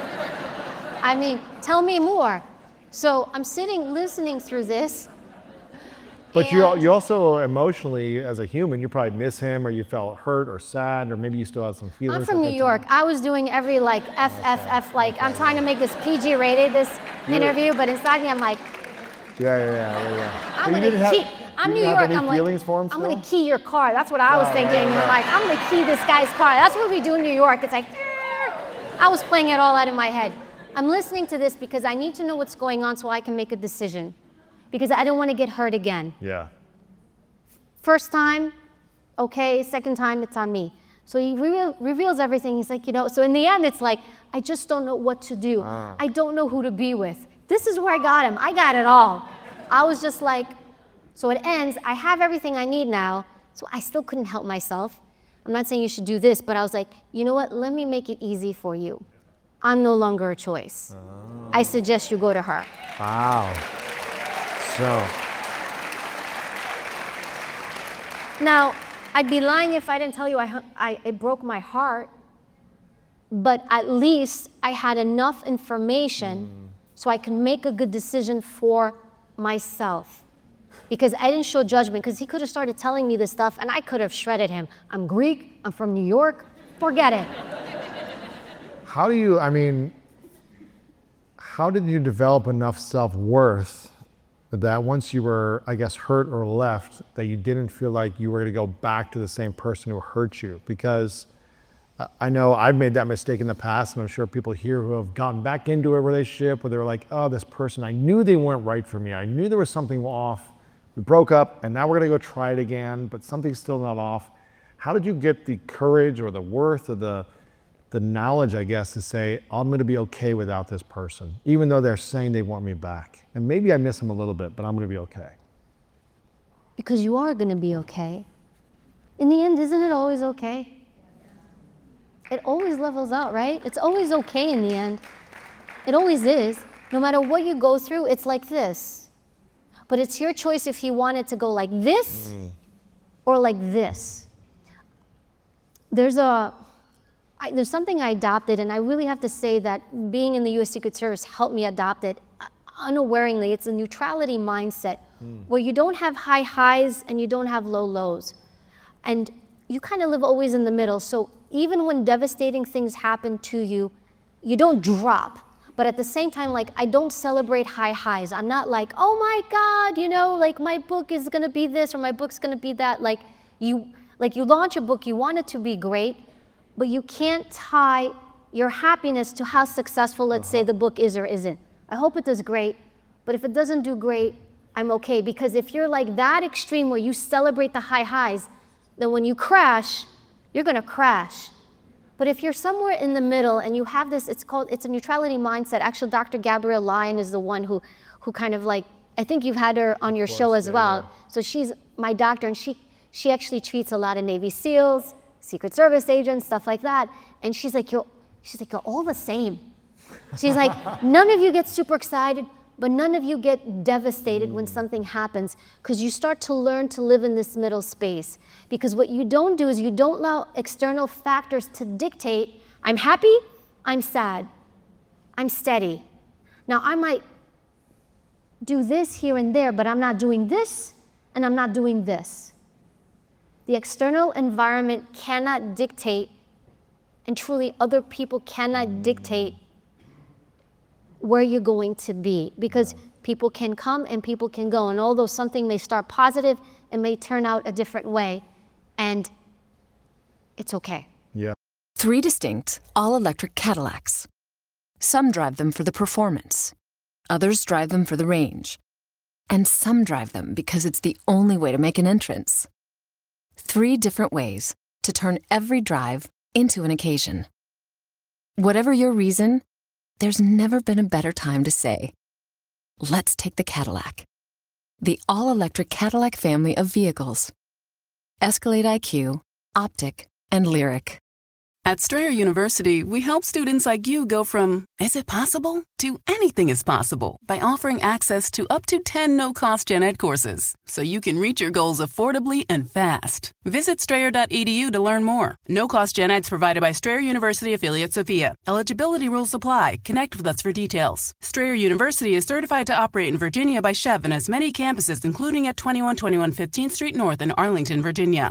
I mean, tell me more. So I'm sitting listening through this. But you you also emotionally, as a human, you probably miss him or you felt hurt or sad or maybe you still have some feelings. I'm from New York. I was doing every like F, okay. F, F, like okay. I'm trying to make this P G rated, this You're, interview, but inside me I'm like. Yeah, yeah, yeah, yeah. I'm gonna keep, have, I'm New York, I'm like, I'm still? gonna key your car. That's what I was oh, thinking. Right, right. Like, I'm gonna key this guy's car. That's what we do in New York. It's like, I was playing it all out in my head. I'm listening to this because I need to know what's going on so I can make a decision. Because I don't want to get hurt again. Yeah. First time, okay. Second time, it's on me. So he re- reveals everything. He's like, you know, so in the end, it's like, I just don't know what to do. Ah. I don't know who to be with. This is where I got him. I got it all. I was just like, so it ends. I have everything I need now. So I still couldn't help myself. I'm not saying you should do this, but I was like, you know what? Let me make it easy for you. I'm no longer a choice. Oh. I suggest you go to her. Wow. So. Now, I'd be lying if I didn't tell you I, I, it broke my heart, but at least I had enough information mm. so I could make a good decision for myself. Because I didn't show judgment, because he could have started telling me this stuff and I could have shredded him. I'm Greek, I'm from New York, forget it. How do you, I mean, how did you develop enough self-worth that once you were, I guess, hurt or left, that you didn't feel like you were going to go back to the same person who hurt you? Because I know I've made that mistake in the past, and I'm sure people here who have gotten back into a relationship where they're like, oh, this person, I knew they weren't right for me. I knew there was something off. We broke up, and now we're going to go try it again, but something's still not off. How did you get the courage or the worth or the the knowledge, I guess, to say, I'm going to be okay without this person, even though they're saying they want me back? And maybe I miss them a little bit, but I'm going to be okay. Because you are going to be okay. In the end, isn't it always okay? It always levels out, right? It's always okay in the end. It always is. No matter what you go through, it's like this. But it's your choice if you want it to go like this mm. or like this. There's a, I, there's something I adopted, and I really have to say that being in the U S Secret Service helped me adopt it unawareingly. It's a neutrality mindset mm. where you don't have high highs and you don't have low lows. And you kind of live always in the middle. So even when devastating things happen to you, you don't drop, But at the same time, like, I don't celebrate high highs. I'm not like, oh my God, you know, like my book is gonna be this or my book's gonna be that. Like you, like you launch a book, you want it to be great, but you can't tie your happiness to how successful, let's say, the book is or isn't. I hope it does great, but if it doesn't do great, I'm okay. Because if you're like that extreme where you celebrate the high highs, then when you crash, you're gonna crash. But if you're somewhere in the middle and you have this, it's called, it's a neutrality mindset. Actually, Doctor Gabrielle Lyon is the one who, who kind of like, I think you've had her on your show as well. So she's my doctor, and she, she actually treats a lot of Navy SEALs, Secret Service agents, stuff like that. And she's like, you're, she's like, you're all the same. She's like, none of you get super excited, but none of you get devastated when something happens, because you start to learn to live in this middle space. Because what you don't do is you don't allow external factors to dictate, I'm happy, I'm sad, I'm steady. Now I might do this here and there, but I'm not doing this, and I'm not doing this. The external environment cannot dictate, and truly other people cannot dictate where you're going to be, because people can come and people can go, and although something may start positive, it may turn out a different way, and it's okay. Yeah. Three distinct, all-electric Cadillacs. Some drive them for the performance. Others drive them for the range. And some drive them because it's the only way to make an entrance. Three different ways to turn every drive into an occasion. Whatever your reason, there's never been a better time to say, let's take the Cadillac. The all-electric Cadillac family of vehicles. Escalade I Q, Optic, and Lyric. At Strayer University, we help students like you go from, is it possible, to anything is possible by offering access to up to ten no-cost gen ed courses, so you can reach your goals affordably and fast. Visit strayer dot e d u to learn more. No-cost gen eds provided by Strayer University affiliate Sophia. Eligibility rules apply. Connect with us for details. Strayer University is certified to operate in Virginia by Chev and has many campuses, including at twenty-one twenty-one fifteenth Street North in Arlington, Virginia.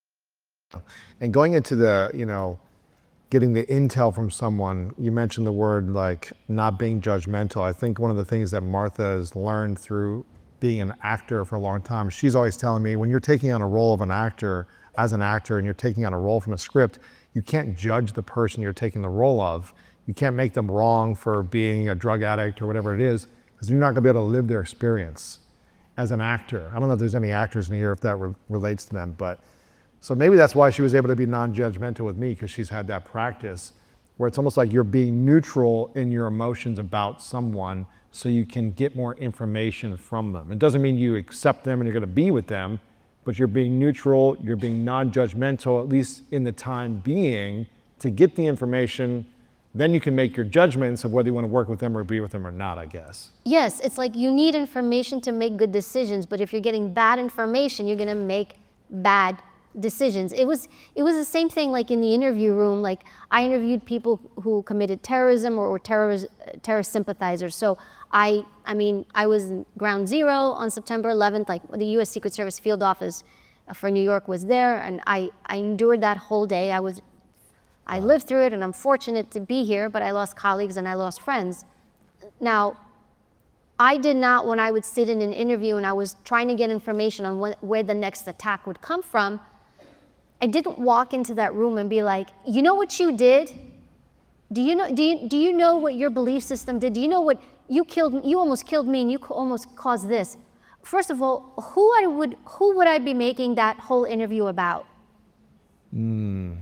And going into the, you know, getting the intel from someone, you mentioned the word like not being judgmental. I think one of the things that Martha has learned through being an actor for a long time, she's always telling me, when you're taking on a role of an actor, as an actor, and you're taking on a role from a script, you can't judge the person you're taking the role of. You can't make them wrong for being a drug addict or whatever it is, because you're not gonna be able to live their experience as an actor. I don't know if there's any actors in here if that re- relates to them, but so maybe that's why she was able to be non-judgmental with me, because she's had that practice where it's almost like you're being neutral in your emotions about someone so you can get more information from them. It doesn't mean you accept them and you're gonna be with them, but you're being neutral, you're being non-judgmental, at least in the time being, to get the information. Then you can make your judgments of whether you wanna work with them or be with them or not, I guess. Yes, it's like you need information to make good decisions, but if you're getting bad information, you're gonna make bad decisions. It was it was the same thing like in the interview room. Like I interviewed people who committed terrorism or were terrorist terrorist sympathizers. So I I mean I was in ground zero on September eleventh. Like the U S Secret Service field office for New York was there, and I I endured that whole day. I was I lived through it, and I'm fortunate to be here. But I lost colleagues and I lost friends. Now, I did not, when I would sit in an interview and I was trying to get information on what, where the next attack would come from, I didn't walk into that room and be like, you know what you did? Do you know, do you, do you know what your belief system did? Do you know what you killed, you almost killed me and you almost caused this? First of all, who I would, who would I be making that whole interview about? Mm.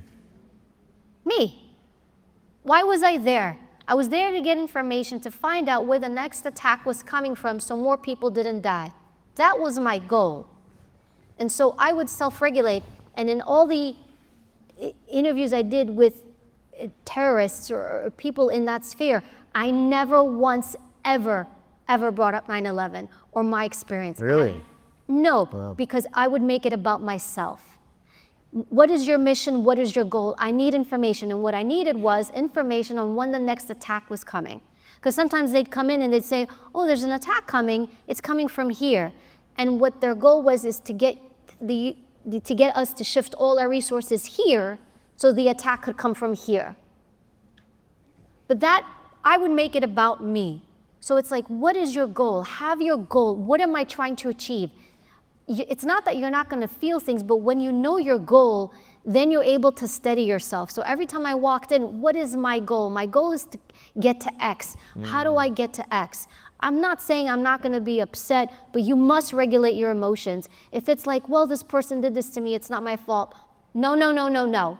Me. Why was I there? I was there to get information to find out where the next attack was coming from so more people didn't die. That was my goal. And so I would self-regulate. And in all the interviews I did with terrorists or people in that sphere, I never once, ever, ever brought up nine eleven or my experience. Really? No, Wow. because I would make it about myself. What is your mission? What is your goal? I need information. And what I needed was information on when the next attack was coming. Because sometimes they'd come in and they'd say, oh, there's an attack coming. It's coming from here. And what their goal was is to get the to get us to shift all our resources here so the attack could come from here. But that I would make it about me. So it's like, what is your goal? Have your goal. What am I trying to achieve? It's not that you're not going to feel things, but when you know your goal, then you're able to steady yourself. So every time I walked in, what is my goal? My goal is to get to X. How do I get to X? I'm not saying I'm not going to be upset, but you must regulate your emotions. If it's like, well, this person did this to me, it's not my fault. No, no, no, no, no.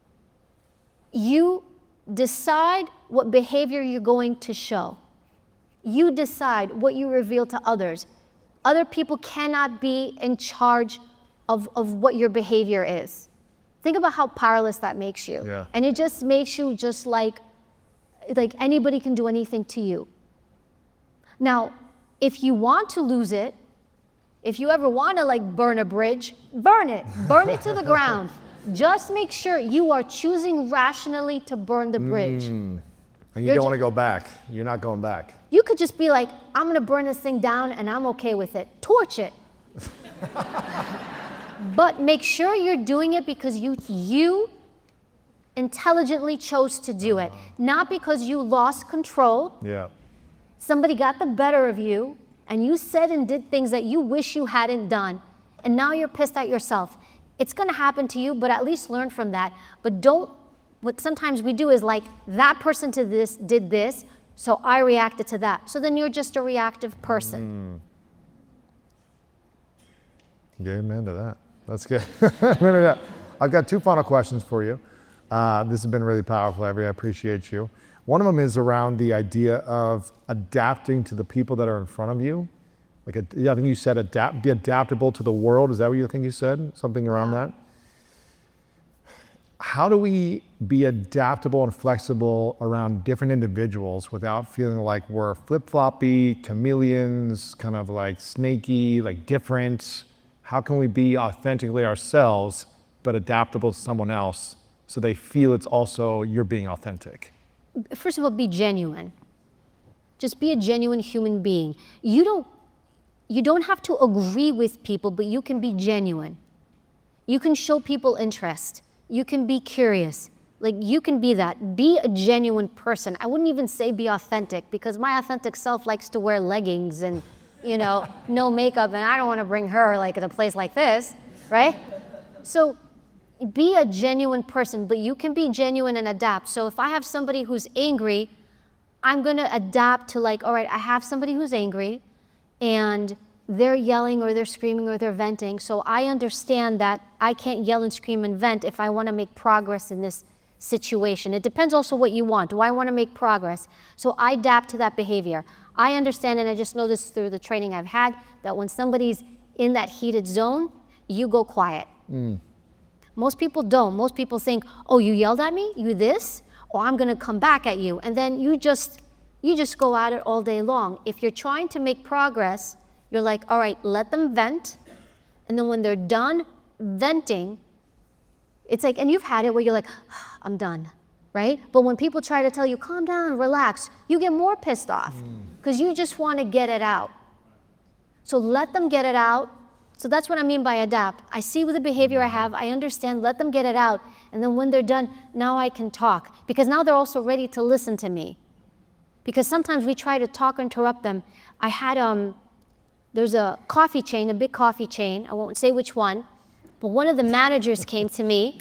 You decide what behavior you're going to show. You decide what you reveal to others. Other people cannot be in charge of, of what your behavior is. Think about how powerless that makes you. Yeah. And it just makes you just like, like anybody can do anything to you. Now, if you want to lose it, if you ever want to like burn a bridge, burn it, burn it to the ground. Just make sure you are choosing rationally to burn the bridge. Mm. And you You're don't ju- want to go back. You're not going back. You could just be like, I'm going to burn this thing down and I'm okay with it. Torch it. But make sure you're doing it because you, you intelligently chose to do it, not because you lost control. Yeah. Somebody got the better of you and you said and did things that you wish you hadn't done. And now you're pissed at yourself. It's going to happen to you, but at least learn from that. But don't, what sometimes we do is like, that person to this did this, so I reacted to that. So then you're just a reactive person. Mm. Good, amen to that. That's good. Amen to that. I've got two final questions for you. Uh, this has been really powerful, Evry. I appreciate you. One of them is around the idea of adapting to the people that are in front of you. Like, a, yeah, I think you said adapt, be adaptable to the world. Is that what you think you said? Something around that? How do we be adaptable and flexible around different individuals without feeling like we're flip-floppy, chameleons, kind of like snaky, like different? How can we be authentically ourselves, but adaptable to someone else so they feel it's also you're being authentic? First of all, be genuine. Just be a genuine human being. You don't, you don't have to agree with people, but you can be genuine. You can show people interest. You can be curious. Like, you can be that. Be a genuine person. I wouldn't even say be authentic, because my authentic self likes to wear leggings and, you know, no makeup, and I don't want to bring her like at a place like this, right? So be a genuine person, but you can be genuine and adapt. So if I have somebody who's angry, I'm going to adapt to like, all right, I have somebody who's angry and they're yelling or they're screaming or they're venting. So I understand that I can't yell and scream and vent if I want to make progress in this situation. It depends also what you want. Do I want to make progress? So I adapt to that behavior. I understand, and I just know this through the training I've had, that when somebody's in that heated zone, you go quiet. Mm. Most people don't. Most people think, oh, you yelled at me? You this? Or I'm going to come back at you. And then you just, you just go at it all day long. If you're trying to make progress, you're like, all right, let them vent. And then when they're done venting, it's like, and you've had it where you're like, I'm done, right? But when people try to tell you, calm down, relax, you get more pissed off because mm. you just want to get it out. So let them get it out. So that's what I mean by adapt. I see with the behavior I have, I understand, let them get it out. And then when they're done, now I can talk. Because now they're also ready to listen to me. Because sometimes we try to talk or interrupt them. I had, um, there's a coffee chain, a big coffee chain, I won't say which one, but one of the managers came to me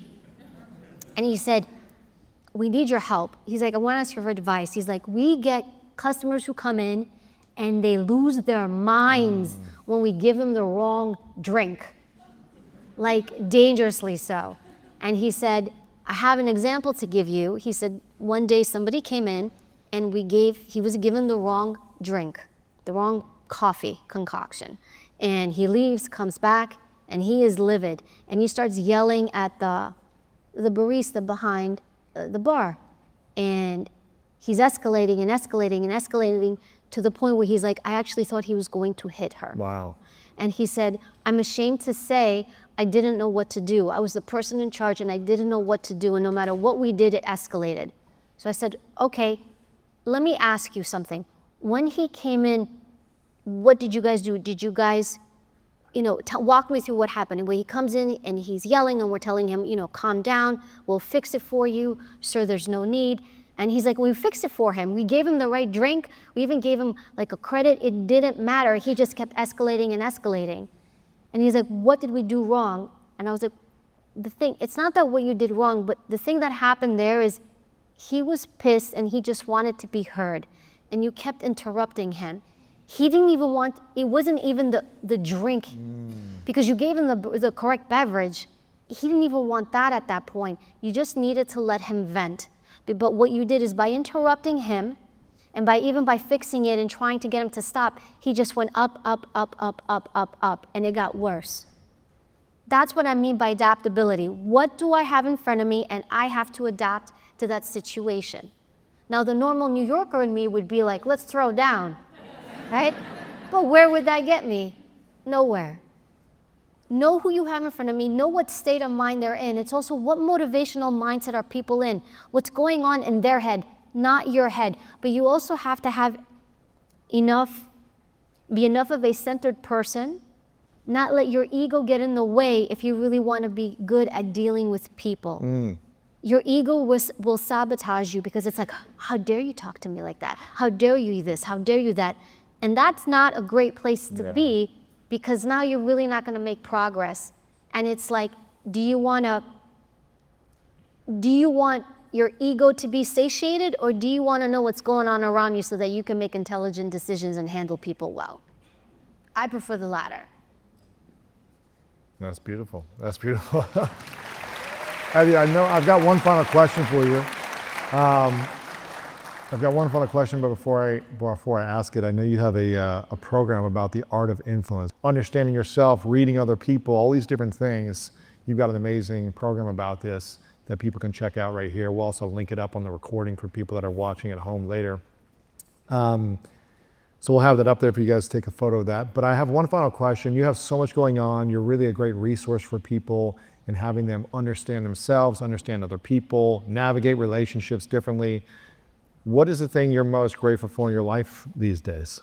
and he said, we need your help. He's like, I want to ask you for advice. He's like, we get customers who come in and they lose their minds mm. when we give them the wrong drink, like dangerously so. And he said, I have an example to give you. He said, one day somebody came in and we gave, he was given the wrong drink, the wrong coffee concoction. And he leaves, comes back, and he is livid. And he starts yelling at the, the barista behind uh, the bar. And he's escalating and escalating and escalating to the point where he's like, I actually thought he was going to hit her. Wow. And he said, I'm ashamed to say I didn't know what to do. I was the person in charge and I didn't know what to do. And no matter what we did, it escalated. So I said, okay, let me ask you something. When he came in, what did you guys do? Did you guys, you know, t- walk me through what happened? And when he comes in and he's yelling and we're telling him, you know, calm down, we'll fix it for you. Sir, there's no need. And he's like, we fixed it for him. We gave him the right drink. We even gave him like a credit. It didn't matter. He just kept escalating and escalating. And he's like, what did we do wrong? And I was like, the thing, it's not that what you did wrong, but the thing that happened there is he was pissed and he just wanted to be heard. And you kept interrupting him. He didn't even want, it wasn't even the, the drink, mm. because you gave him the, the correct beverage. He didn't even want that at that point. You just needed to let him vent. But what you did is by interrupting him, and by even by fixing it and trying to get him to stop, he just went up, up, up, up, up, up, up, and it got worse. That's what I mean by adaptability. What do I have in front of me, and I have to adapt to that situation. Now, the normal New Yorker in me would be like, let's throw down, right? But where would that get me? Nowhere. Know who you have in front of me, know what state of mind they're in. It's also what motivational mindset are people in, what's going on in their head, not your head. But you also have to have enough, be enough of a centered person, not let your ego get in the way if you really want to be good at dealing with people. Mm. Your ego will, will sabotage you because it's like, how dare you talk to me like that? How dare you this? How dare you that? And that's not a great place to yeah. be, because now you're really not going to make progress. And it's like, do you want to, do you want your ego to be satiated, or do you want to know what's going on around you so that you can make intelligent decisions and handle people well? I prefer the latter. That's beautiful. That's beautiful. Abby, I know I've got one final question for you. Um, I've got one final question, but before I before I ask it, I know you have a uh, a program about the art of influence, understanding yourself, reading other people, all these different things. You've got an amazing program about this that people can check out right here. We'll also link it up on the recording for people that are watching at home later. Um, so we'll have that up there for you guys to take a photo of that. But I have one final question. You have so much going on. You're really a great resource for people in having them understand themselves, understand other people, navigate relationships differently. What is the thing you're most grateful for in your life these days?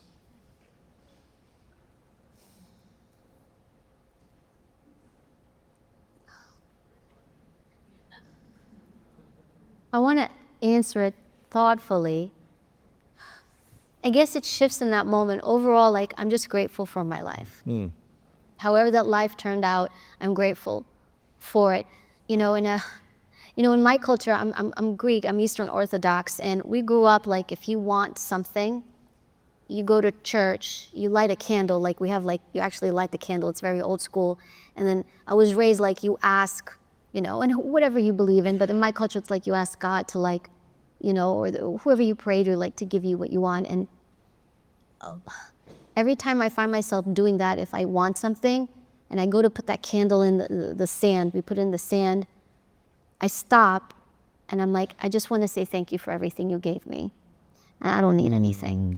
I want to answer it thoughtfully. I guess it shifts in that moment. Overall, like, I'm just grateful for my life. Mm. However that life turned out, I'm grateful for it. You know, in a, you know, in my culture, I'm, I'm, I'm Greek, I'm Eastern Orthodox, and we grew up like, if you want something, you go to church, you light a candle, like we have like, you actually light the candle, it's very old school. And then I was raised like you ask, you know, and whatever you believe in, but in my culture, it's like you ask God to like, you know, or the, whoever you pray to, like to give you what you want. And uh, every time I find myself doing that, if I want something, and I go to put that candle in the, the, the sand, we put it in the sand, I stop, and I'm like, I just want to say thank you for everything you gave me. And I don't need anything.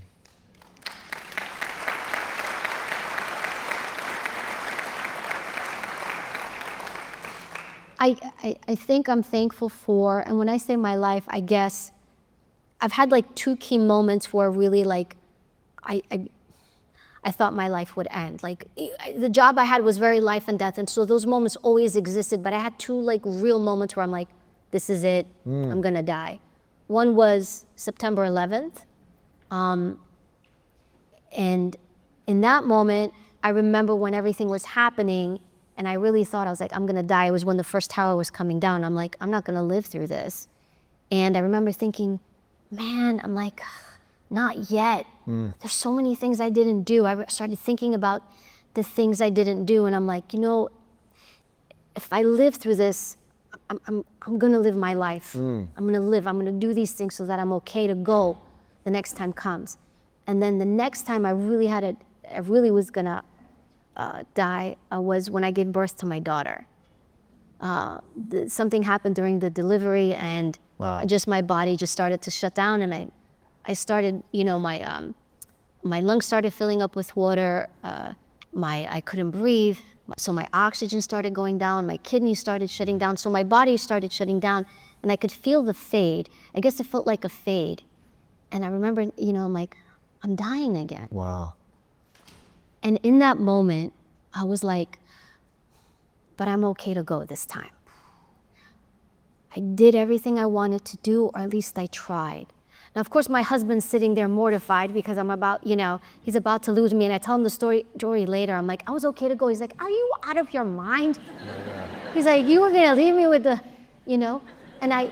I, I, I think I'm thankful for, and when I say my life, I guess I've had like two key moments where really like, I, I, I thought my life would end. Like the job I had was very life and death, and so those moments always existed, but I had two like real moments where I'm like, this is it, mm. I'm gonna die. One was September eleventh, um, and in that moment, I remember when everything was happening, and I really thought, I was like, I'm gonna die. It was when the first tower was coming down. I'm like, I'm not gonna live through this. And I remember thinking, man, I'm like, not yet. Mm. There's so many things I didn't do. I started thinking about the things I didn't do, and I'm like, you know, if I live through this, I'm, I'm, I'm gonna live my life. Mm. I'm gonna live, I'm gonna do these things so that I'm okay to go the next time comes. And then the next time I really had it, I really was gonna uh, die uh, was when I gave birth to my daughter. Uh, the, something happened during the delivery, and wow. just my body just started to shut down, and I, I started, you know, my um, my lungs started filling up with water. Uh, my I couldn't breathe, so my oxygen started going down. My kidneys started shutting down, so my body started shutting down, and I could feel the fade. I guess it felt like a fade, and I remember, you know, I'm like, I'm dying again. Wow. And in that moment, I was like, but I'm okay to go this time. I did everything I wanted to do, or at least I tried. Now, of course, my husband's sitting there mortified because I'm about, you know, he's about to lose me. And I tell him the story, story later. I'm like, I was okay to go. He's like, are you out of your mind? Yeah, yeah. He's like, you were going to leave me with the, you know, and I,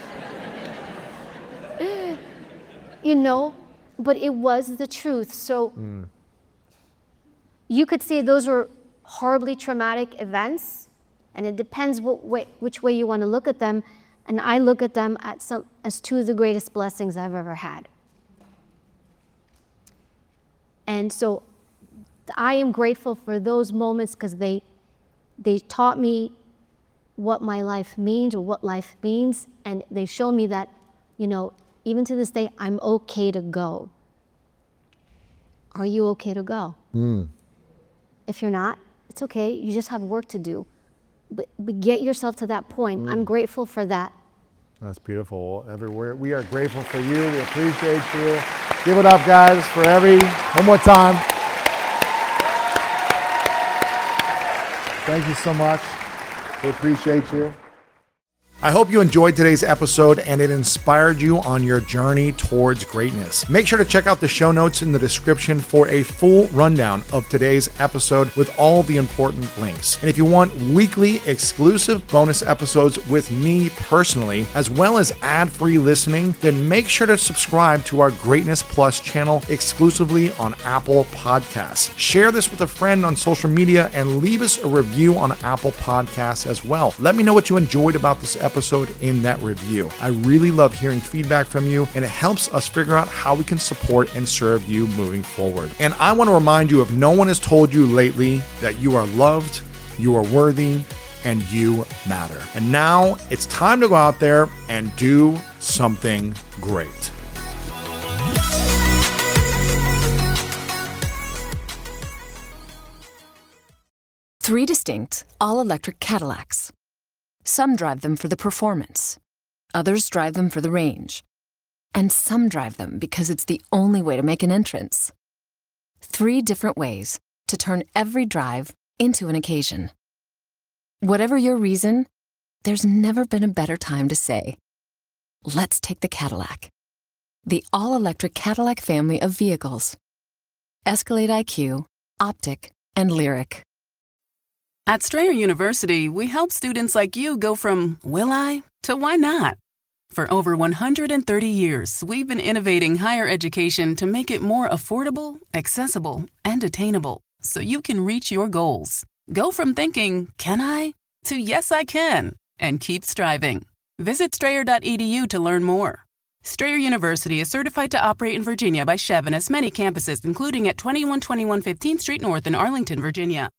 you know, but it was the truth. So mm. you could say those were horribly traumatic events, and it depends what way, which way you want to look at them. And I look at them at some, as two of the greatest blessings I've ever had. And so I am grateful for those moments because they, they taught me what my life means or what life means. And they show me that, you know, even to this day, I'm okay to go. Are you okay to go? Mm. If you're not, it's okay. You just have work to do. But, but get yourself to that point. Mm. I'm grateful for that. That's beautiful. Everywhere. We are grateful for you. We appreciate you. Give it up, guys, for Evie. One more time. Thank you so much. We appreciate you. I hope you enjoyed today's episode and it inspired you on your journey towards greatness. Make sure to check out the show notes in the description for a full rundown of today's episode with all the important links. And if you want weekly exclusive bonus episodes with me personally, as well as ad-free listening, then make sure to subscribe to our Greatness Plus channel exclusively on Apple Podcasts. Share this with a friend on social media and leave us a review on Apple Podcasts as well. Let me know what you enjoyed about this episode. episode in that review. I really love hearing feedback from you, and it helps us figure out how we can support and serve you moving forward. And I want to remind you, if no one has told you lately, that you are loved, you are worthy, and you matter. And now it's time to go out there and do something great. Three distinct, all-electric Cadillacs. Some drive them for the performance. Others drive them for the range. And some drive them because it's the only way to make an entrance. Three different ways to turn every drive into an occasion. Whatever your reason, there's never been a better time to say, let's take the Cadillac. The all-electric Cadillac family of vehicles. Escalade I Q, Optic, and Lyric. At Strayer University, we help students like you go from, will I, to why not? For over one hundred thirty years, we've been innovating higher education to make it more affordable, accessible, and attainable, so you can reach your goals. Go from thinking, can I, to yes, I can, and keep striving. Visit strayer dot e d u to learn more. Strayer University is certified to operate in Virginia by Chev and has many campuses, including at twenty-one twenty-one fifteenth Street North in Arlington, Virginia.